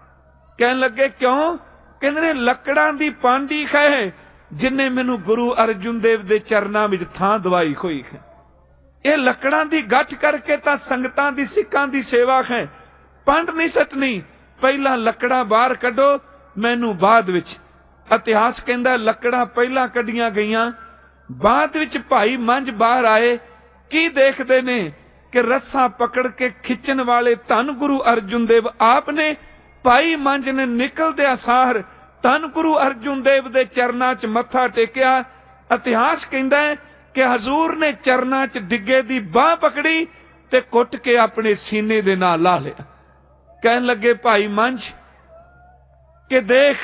B: ਕਹਿਣ ਲੱਗੇ, ਕਿਉਂ? ਕਹਿੰਦੇ ਨੇ ਲੱਕੜਾਂ ਦੀ ਪੰਡ ਹੀ ਹੈ ਜਿਨੇ ਮੈਨੂੰ ਗੁਰੂ ਅਰਜੁਨ ਦੇਵ ਦੇ ਚਰਨਾਂ ਵਿੱਚ ਥਾਂ ਦਵਾਈ ਹੋਈ ਹੈ। ਇਹ ਲੱਕੜਾਂ ਦੀ ਗੱਠ ਕਰਕੇ ਤਾਂ ਸੰਗਤਾਂ ਦੀ ਸਿੱਖਾਂ ਦੀ ਸੇਵਾ ਹੈ, ਪੰਡ ਨਹੀਂ ਸੱਟਣੀ। ਪਹਿਲਾਂ ਲੱਕੜਾਂ ਬਾਹਰ ਕੱਢੋ, ਮੈਨੂੰ ਬਾਅਦ ਵਿੱਚ। ਇਤਿਹਾਸ ਕਹਿੰਦਾ ਲੱਕੜਾਂ ਪਹਿਲਾਂ ਕੱਢੀਆਂ ਗਈਆਂ, ਬਾਅਦ ਵਿੱਚ ਭਾਈ ਮੰਝ ਬਾਹਰ ਆਏ। ਕੀ ਦੇਖਦੇ ਨੇ ਕਿ ਰੱਸਾਂ ਪਕੜ ਕੇ ਖਿੱਚਣ ਵਾਲੇ ਧੰਨ ਗੁਰੂ ਅਰਜੁਨ ਦੇਵ ਆਪ ਨੇ। ਭਾਈ ਮੰਝ ਨੇ ਨਿਕਲਦਿਆਂ ਸਾਰ ਧੰਨ ਗੁਰੂ ਅਰਜੁਨ ਦੇਵ ਦੇ ਚਰਨਾਂ 'ਚ ਮੱਥਾ ਟੇਕਿਆ। ਇਤਿਹਾਸ ਕਹਿੰਦਾ ਹੈ ਕਿ ਹਜ਼ੂਰ ਨੇ ਚਰਨਾਂ 'ਚ ਡਿੱਗੇ ਦੀ ਬਾਹ ਪਕੜੀ ਤੇ ਕੁੱਟ ਕੇ ਆਪਣੇ ਸੀਨੇ ਦੇ ਨਾਲ ਲਾ ਲਿਆ। ਕਹਿਣ ਲੱਗੇ, ਭਾਈ ਮੰਝ, ਕਿ ਦੇਖ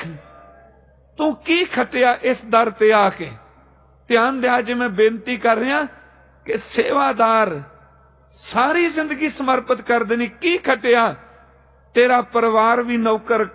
B: ਤੂੰ ਕੀ ਖੱਟਿਆ ਇਸ ਦਰ ਤੇ ਆ ਕੇ। ਧਿਆਨ ਦਿਆ, ਜੇ ਮੈਂ ਬੇਨਤੀ ਕਰ ਰਿਹਾ ਕਿ ਸੇਵਾਦਾਰ ਸਾਰੀ ਜ਼ਿੰਦਗੀ ਸਮਰਪਿਤ ਕਰ ਦੇਣੀ, ਕੀ ਖੱਟਿਆ? ਤੇਰਾ ਪਰਿਵਾਰ ਵੀ ਨੌਕਰ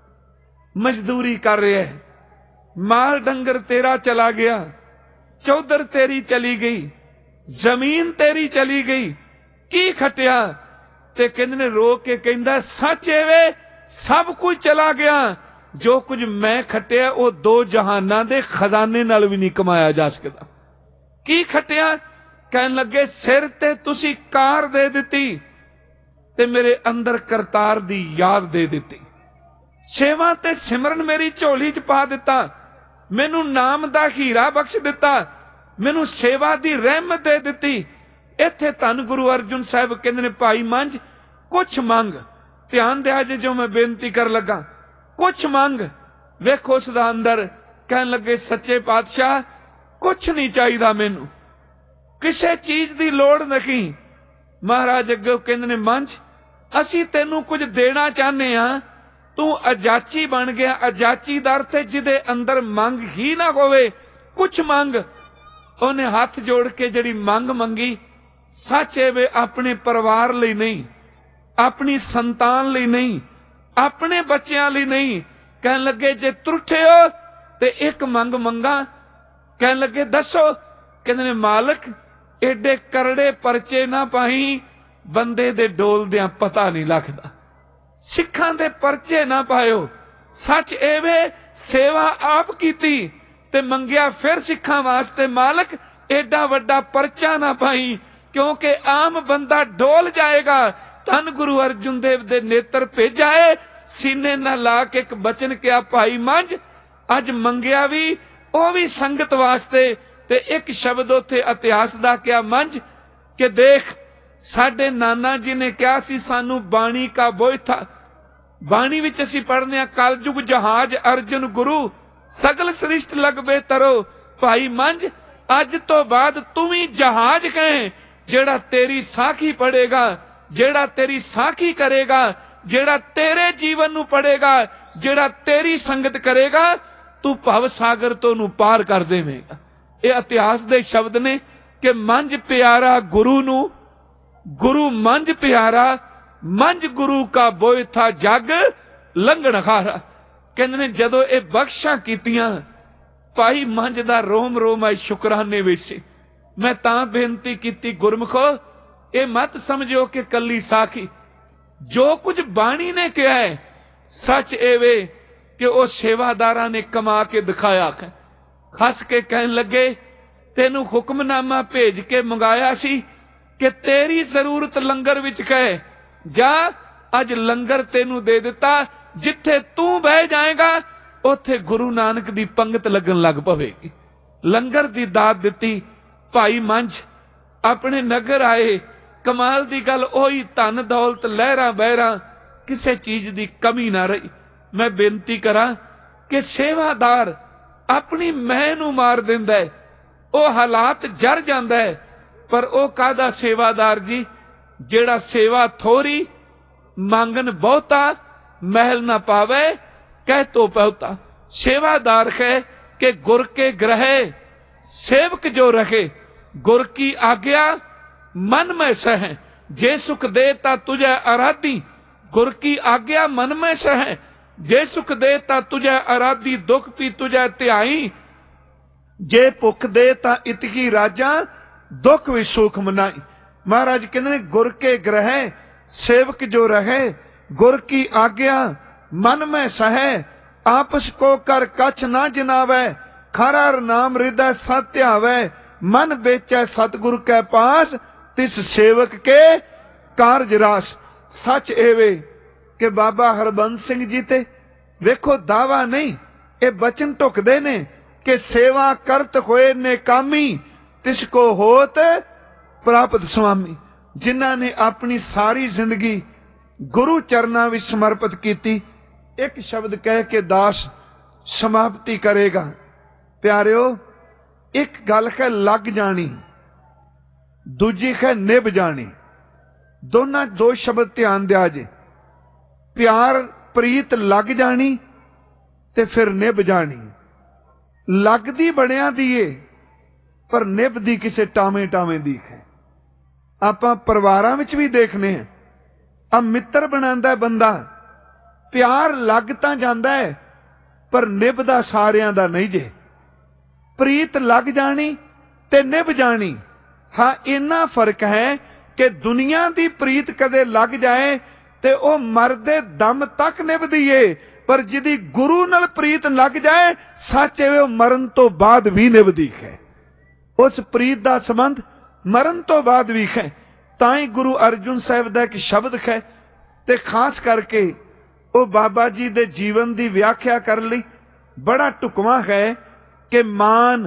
B: ਮਜ਼ਦੂਰੀ ਕਰ ਰਿਹਾ ਹੈ, ਮਾਲ ਡੰਗਰ ਤੇਰਾ ਚਲਾ ਗਿਆ, ਚੌਧਰ ਤੇਰੀ ਚਲੀ ਗਈ, ਜ਼ਮੀਨ ਤੇਰੀ ਚਲੀ ਗਈ, ਕੀ ਖੱਟਿਆ? ਤੇ ਕਹਿੰਦੇ ਨੇ ਰੋ ਕੇ ਕਹਿੰਦਾ, ਸੱਚ ਵੇ ਸਭ ਕੁਝ ਚਲਾ ਗਿਆ, ਜੋ ਕੁਝ ਮੈਂ ਖੱਟਿਆ ਉਹ ਦੋ ਜਹਾਨਾਂ ਦੇ ਖਜ਼ਾਨੇ ਨਾਲ ਵੀ ਨਹੀਂ ਕਮਾਇਆ ਜਾ ਸਕਦਾ। ਕੀ ਖੱਟਿਆ? ਕਹਿਣ ਲੱਗੇ, ਸਿਰ ਤੇ ਤੁਸੀਂ ਕਾਰ ਦੇ ਦਿੱਤੀ ਤੇ ਮੇਰੇ ਅੰਦਰ ਕਰਤਾਰ ਦੀ ਯਾਦ ਦੇ ਦਿੱਤੀ। ਸੇਵਾ ਤੇ ਸਿਮਰਨ ਮੇਰੀ ਝੋਲੀ 'ਚ ਪਾ ਦਿੱਤਾ, ਮੈਨੂੰ ਨਾਮ ਦਾ ਹੀਰਾ ਬਖਸ਼ ਦਿੱਤਾ, ਮੈਨੂੰ ਸੇਵਾ ਦੀ ਰਹਿਮਤ ਦੇ ਦਿੱਤੀ। ਇੱਥੇ ਧੰਨ ਗੁਰੂ ਅਰਜੁਨ ਸਾਹਿਬ ਕਹਿੰਦੇ ਨੇ, ਭਾਈ ਮੰਝ ਕੁਛ ਮੰਗ। ਧਿਆਨ ਦਿਆ ਜੇ ਜੋ ਮੈਂ ਬੇਨਤੀ ਕਰ ਲੱਗਾ, ਕੁਛ ਮੰਗ। ਵੇਖੋ ਉਸ ਦਾ ਅੰਦਰ। ਕਹਿਣ ਲੱਗੇ, ਸੱਚੇ ਪਾਤਸ਼ਾਹ ਕੁਛ ਨਹੀਂ ਚਾਹੀਦਾ, ਮੈਨੂੰ ਕਿਸੇ ਚੀਜ਼ ਦੀ ਲੋੜ ਨਹੀਂ। ਮਹਾਰਾਜ ਅੱਗੇ ਕਹਿੰਦੇ ਨੇ, ਮੰਝ ਅਸੀਂ ਤੈਨੂੰ ਕੁਝ ਦੇਣਾ ਚਾਹੁੰਦੇ ਆ, ਤੂੰ ਅਜਾਚੀ ਬਣ ਗਿਆ। ਅਜਾਚੀ ਦਾ ਅਰਥ ਹੈ ਜਿਹਦੇ ਅੰਦਰ ਮੰਗ ਹੀ ਨਾ ਹੋਵੇ, ਕੁਛ ਮੰਗ। ਉਹਨੇ ਹੱਥ ਜੋੜ ਕੇ ਜਿਹੜੀ ਮੰਗ ਮੰਗੀ, ਸੱਚ ਵੇ ਆਪਣੇ ਪਰਿਵਾਰ ਲਈ ਨਹੀਂ, ਆਪਣੀ ਸੰਤਾਨ ਲਈ ਨਹੀਂ, ਆਪਣੇ ਬੱਚਿਆਂ ਲਈ ਨਹੀਂ। ਕਹਿਣ ਲੱਗੇ, ਜੇ ਤੁਰਠੇ ਹੋ ਤੇ ਇੱਕ ਮੰਗ ਮੰਗਾ। ਕਹਿਣ ਲੱਗੇ, ਦੱਸੋ। ਕਹਿੰਦੇ ਨੇ, ਮਾਲਕ ਏਡੇ ਕਰੜੇ ਪਰਚੇ ਨਾ ਪਾਈ, ਬੰਦੇ ਦੇ ਡੋਲਦਿਆਂ ਪਤਾ ਨਹੀਂ ਲੱਗਦਾ। ਸਿੱਖਾਂ ਦੇ ਪਰਚੇ ਨਾ ਪਾਇਓ। ਸੱਚ ਐਵੇਂ ਸੇਵਾ ਆਪ ਕੀਤੀ ਤੇ ਮੰਗਿਆ ਫਿਰ ਸਿੱਖਾਂ ਵਾਸਤੇ, ਮਾਲਕ ਏਡਾ ਵੱਡਾ ਪਰਚਾ ਨਾ ਪਾਈ, ਕਿਉਂਕਿ ਆਮ ਬੰਦਾ ਡੋਲ ਜਾਏਗਾ। ਧੰਨ ਗੁਰੂ ਅਰਜੁਨ ਦੇਵ ਦੇ ਨੇਤਰ ਭੇਜਾਏ, ਸੀਨੇ ਨਾਲ ਲਾ ਕੇ ਇੱਕ ਬਚਨ ਕਿਹਾ, ਭਾਈ ਮੰਝ ਅੱਜ ਮੰਗਿਆ ਵੀ ਉਹ ਵੀ ਸੰਗਤ ਵਾਸਤੇ। ਤੇ ਇੱਕ ਸ਼ਬਦ ਉੱਥੇ ਇਤਿਹਾਸ ਦਾ ਕਿਹਾ, ਮੰਝ कि देख साडे नाना जी ने कहा सी सानू बाणी का बोझ था। बाणी विच असीं पढ़ने आ कलयुग जहाज अर्जुन गुरु सगल सृष्ट लगबे तरो। भाई मंझ अज तो बाद तू भी जहाज कहे जेड़ा तेरी साखी पढ़ेगा, जेड़ा तेरी साखी करेगा, जेड़ा तेरे जीवन नू पढ़ेगा, जेड़ा तेरी संगत करेगा, तू भव सागर तो नू पार कर देवेगा। ये इतिहास दे शब्द ने कि मंझ प्यारा गुरु नू, गुरु मंझ प्यारा, मंझ गुरु का बोझ था जग लंघण खारा। कहंदे ने जदों ये बख्शां कीतियां भाई मंझ दा रोम रोम आई शुकराने विच। मैं तां बेनती कीती गुरमुखो ये मत समझो कि कली साखी, जो कुछ बाणी ने कहा है सच एवे कि वो सेवादारा ने कमा के दिखाया। हस के कहन लगे तेनू हुक्मनामा भेज के मंगाया सी कि तेरी जरूरत लंगर विच कहे जा, अज लंगर तेनू दे दिता, जिथे तू बह जाएगा उथे गुरु नानक दी पंगत लगन लग पवेगी। लंगर दी दात दिती। भाई मंझ अपने नगर आए। कमाल दी गल ओही धन दौलत लहरा बहरा किसे चीज दी कमी ना रही। मैं बेनती करा कि सेवादार अपनी मैं नू मार दिंदा है, ओ हालात जर जांदा है, पर ओ कादा सेवादार जी जेड़ा सेवा थोरी मांगन बहुता महल ना पावे कह तो बहुता। सेवादार है कि गुर के ग्रह सेवक जो रखे, गुर की आज्ञा मन में सह, जे सुख देता तुझे आराधी, गुर की आज्ञा मन में सह, जे सुख देता तुझे आराधी, दुख पी तुझे त्याई,
A: जे भुख दे ता इतकी राजा, दुख भी सुख मनाई। महाराज कहते हैं गुर के ग्रह सेवक जो रहे, गुर की आज्ञा मन में सहे, आपस को कर कछ ना जिनावे, खरा नाम हृदय सत्य आवे, मन बेचे सतगुरु के पास, तिस सेवक के कारज रास। सच एवे कि बाबा हरबंस सिंह जी ते वेखो दावा नहीं, ये बचन टुकदे ने कि सेवा करत होए ने कामी, तिसको होत प्राप्त स्वामी। जिन्हां ने अपनी सारी जिंदगी गुरु चरना विच समर्पित कीती, एक शब्द कह के दास समाप्ति करेगा। प्यारियो एक गल है लग जानी, दूजी है निभ जानी। दोनों दो शब्द ध्यान दिया जे। प्यार प्रीत लग जानी ते फिर निभ जानी। लगदी बड़िया दी है पर निभदी किसे टावे टावे दी है। आपां परिवारां विच भी देखने हैं, आ मित्र बनांदा बंदा, प्यार लग तां जांदा है पर निभदा सारियां दा नहीं जे। प्रीत लग जानी ते निभ जानी। हाँ इन्ना फर्क है कि दुनिया दी प्रीत कदे लग जाए ते ओ मरदे दम तक निभदी है, पर जिदी गुरु नाल प्रीत लग जाए सच है वो मरण तो बाद भी निभदी है। उस प्रीत दा संबंध मरण तो बाद भी है। ताई गुरु अर्जुन साहब दा एक शब्द है ते खास करके ओ बाबा जी दे जीवन दी व्याख्या कर ली बड़ा टुकवा है कि मान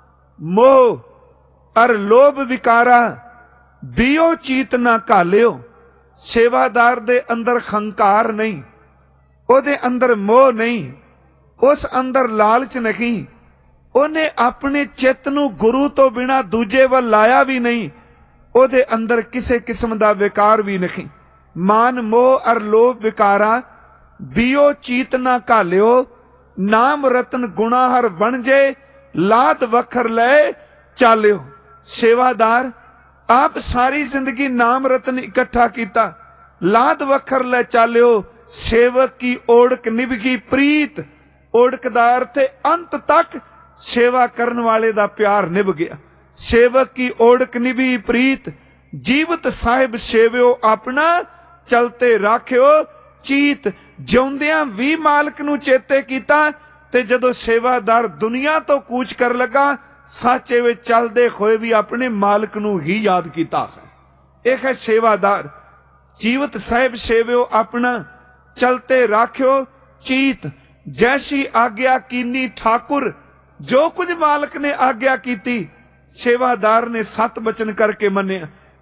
A: मोह अर लोभ विकारा बियो चीत ना घालियो। सेवादार दे अंदर खंकार नहीं, ओदे अंदर मोह नहीं, उस अंदर लालच नहीं, ओने अपने चित्त नू गुरु तो बिना दूजे वल लाया भी नहीं, ओदे अंदर किसे किस्म दा विकार भी नहीं। मान मोह अर लोभ विकारा बियो चीत ना घालियो, नाम रतन गुणा हर वणजे, लात वखर ले चालियो। सेवादार आप सारी जिंदगी नाम रतन इकट्ठा किया, लात वखर ले चालियो। सेवक की ओढ़क निभगी प्रीत, ओढ़क दा अर्थ है अंत तक सेवा करने वाले दा प्यार निभ गया। सेवक की ओढ़क निभी प्रीत, जीवत साहिब सेवियो अपना, चलते राखियो चीत। जिउंदियां भी मालक नू चेते कीता ते जदों सेवादार दुनिया तो कूच कर लगा, साचे वे चलदे होए भी अपने मालक नू ही याद कीता है। एक है सेवादार। जीवत साहिब सेवियो अपना, चलते राखियो चीत। जैसी आज्ञा कीनी ठाकुर, जो कुछ मालक ने आज्ञा कीती सेवादार ने सत बचन करके मन्निया।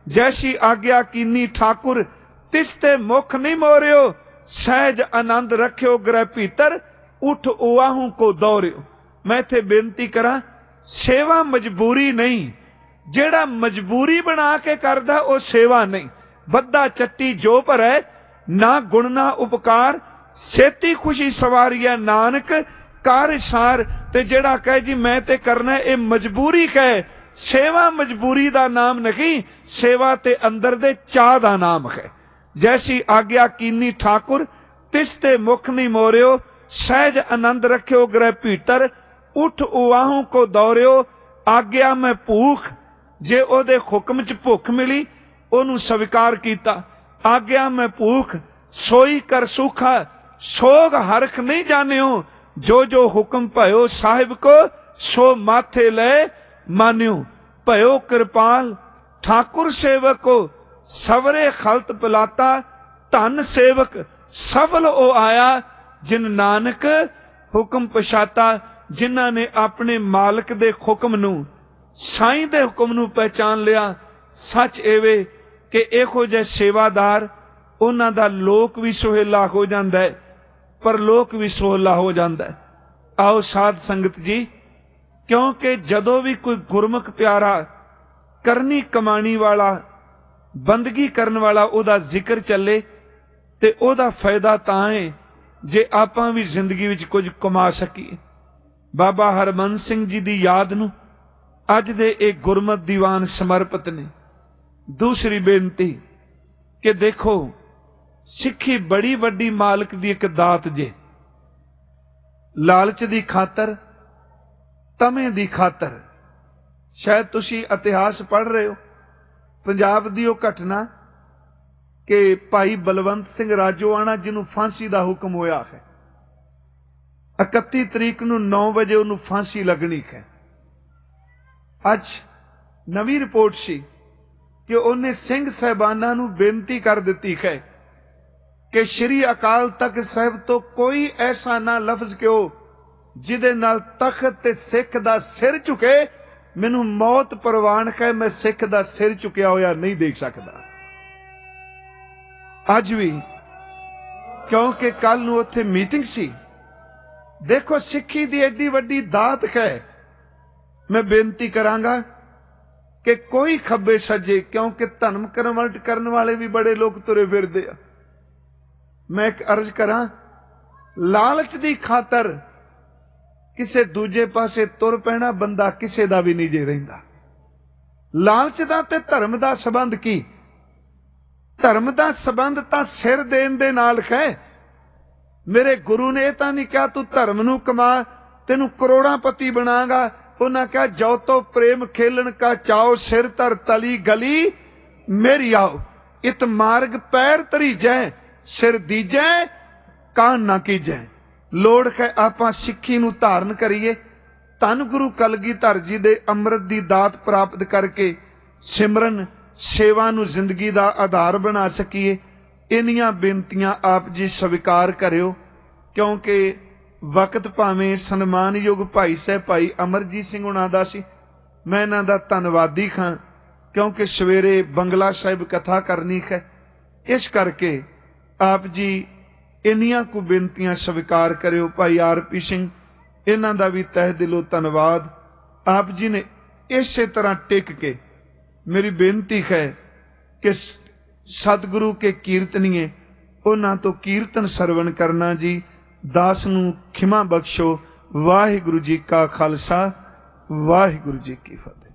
A: जैसी आज्ञा कीनी ठाकुर तिस ते मुख नहीं मोरियो, सहज आनंद रखियो ग्रह भीतर, उठ उआहू को दौड़ियो। मैं इत्थे बेनती करा, सेवा मजबूरी नहीं, जेड़ा मजबूरी बना के करदा वो सेवा नहीं। बद्दा चट्टी जो भरै ना गुण ना उपकार, सेती खुशी सवारिया नानक कार सार। ते जेड़ा कहे जी मैं ते करना ये मजबूरी कहे, सेवा मजबूरी दा नाम नहीं, सेवा ते अंदर दे चाह दा नाम है। जैसी आज्ञा कीनी ठाकुर तिस ते मुख नहीं मोरियो, सहज आनंद रखियो ग्रह भीतर, उठ उआहू को दौड़ियो। आज्ञा मैं भूख, जे ओदे हुक्म च भुख मिली ओनू स्वीकार कीता। आज्ञा मैं भूख सोई कर सूखा, सोग हरख नहीं जानियो, जो जो हुक्म भयो साहिब को सो माथे ले मान्यो। भयो कृपाल ठाकुर सेवक को, सवरे खलत पिलाता, धन सेवक सफल ओ आया, जिन नानक हुक्म पछाता। जिन्हां ने अपने मालिक दे हुक्म नू, साईं दे हुक्म नू पहचान लिया। सच एवे कि इहो जे सेवादार उन्हां दा लोक भी सुहेला हो जांदा है, पर लोक भी सुहेला हो जांदा है। आओ साध संगत जी, क्योंकि जदों भी कोई गुरमुख प्यारा करनी कमाणी वाला बंदगी करन वाला ओदा जिक्र चले ते ओदा फायदा तां है जे आपां भी जिंदगी विच कुछ कमा सकीए। बाबा हरमंस सिंह जी दी याद नू अज दे एक गुरमत दीवान समर्पित ने। दूसरी बेनती कि देखो, सिक्खी बड़ी वड्डी मालिक दी एक दात जे। लालच दी खातर, तमे दी खातर, शायद तुसी इतिहास पढ़ रहे हो, पंजाब दी ओ घटना कि भाई बलवंत सिंह राजोआणा जिन्हों फांसी दा हुक्म होया है, 31 तरीक नूं 9 वजे उन्होंने फांसी लगनी है। अज नवी रिपोर्ट सी कि उन्हें सिंह साहबाना नूं बेनती कर दी है कि श्री अकाल तख्त साहिब तो कोई ऐसा ना लफ्ज क्यों जिदे नाल तख्त ते सिख दा सिर झुके, मैनू मौत प्रवान है, मैं सिख दा सिर झुकिया होया नहीं देख सकता। अज भी क्योंकि कल नूं उत्थे मीटिंग सी। देखो सिक्खी दी एडी वड्डी दात है। मैं बेनती करांगा कि कोई खब्बे सज्जे, क्योंकि धर्म कन्वर्ट करने वाले भी बड़े लोग तुरे फिरदे आ। मैं एक अर्ज करा, लालच दी खातर किसे दूजे पासे तुर पैना बंदा किसे दा भी नहीं जे रहिंदा। लालच दा ते धर्म दा संबंध की? धर्म दा संबंध तां सिर देण दे नाल है। मेरे गुरु ने यह तां नहीं कहा तू धर्म नू कमा तेनू करोड़ापति बनागा। उन्हें कहा जो तो प्रेम खेलन का चाओ, सिर तर तली गली मेरी आओ। इत मार्ग पैर तरी जै, सिर दीजै कान ना कीजै। लोड़ है आपां सिक्खी नू धारण करिए, धन गुरु कलगीधर जी दे अमृत दी दात प्राप्त करके सिमरन सेवा नू जिंदगी दा आधार बना सकीए। इन्नियां बेनतियां आप जी स्वीकार करियो, क्योंकि वक्त भावें सन्मानयोग भाई साहब भाई अमरजीत सिंह हुणां दा सी। मैं इन्हां दा धन्नवादी खां, क्योंकि सवेरे बंगला साहिब कथा करनी है। इस करके आप जी इन्नियां को बेनतियां स्वीकार करियो। भाई RP सिंह, इन्हां दा भी तह दिलों धन्नवाद। आप जी ने इसे तरह टिक के, मेरी बेनती है कि सतगुरु के कीर्तनीए उन्हां तो कीर्तन सरवण करना जी। दास नूं खिमा बख्शो। वाहिगुरु जी का खालसा, वाहिगुरु जी की फतेह।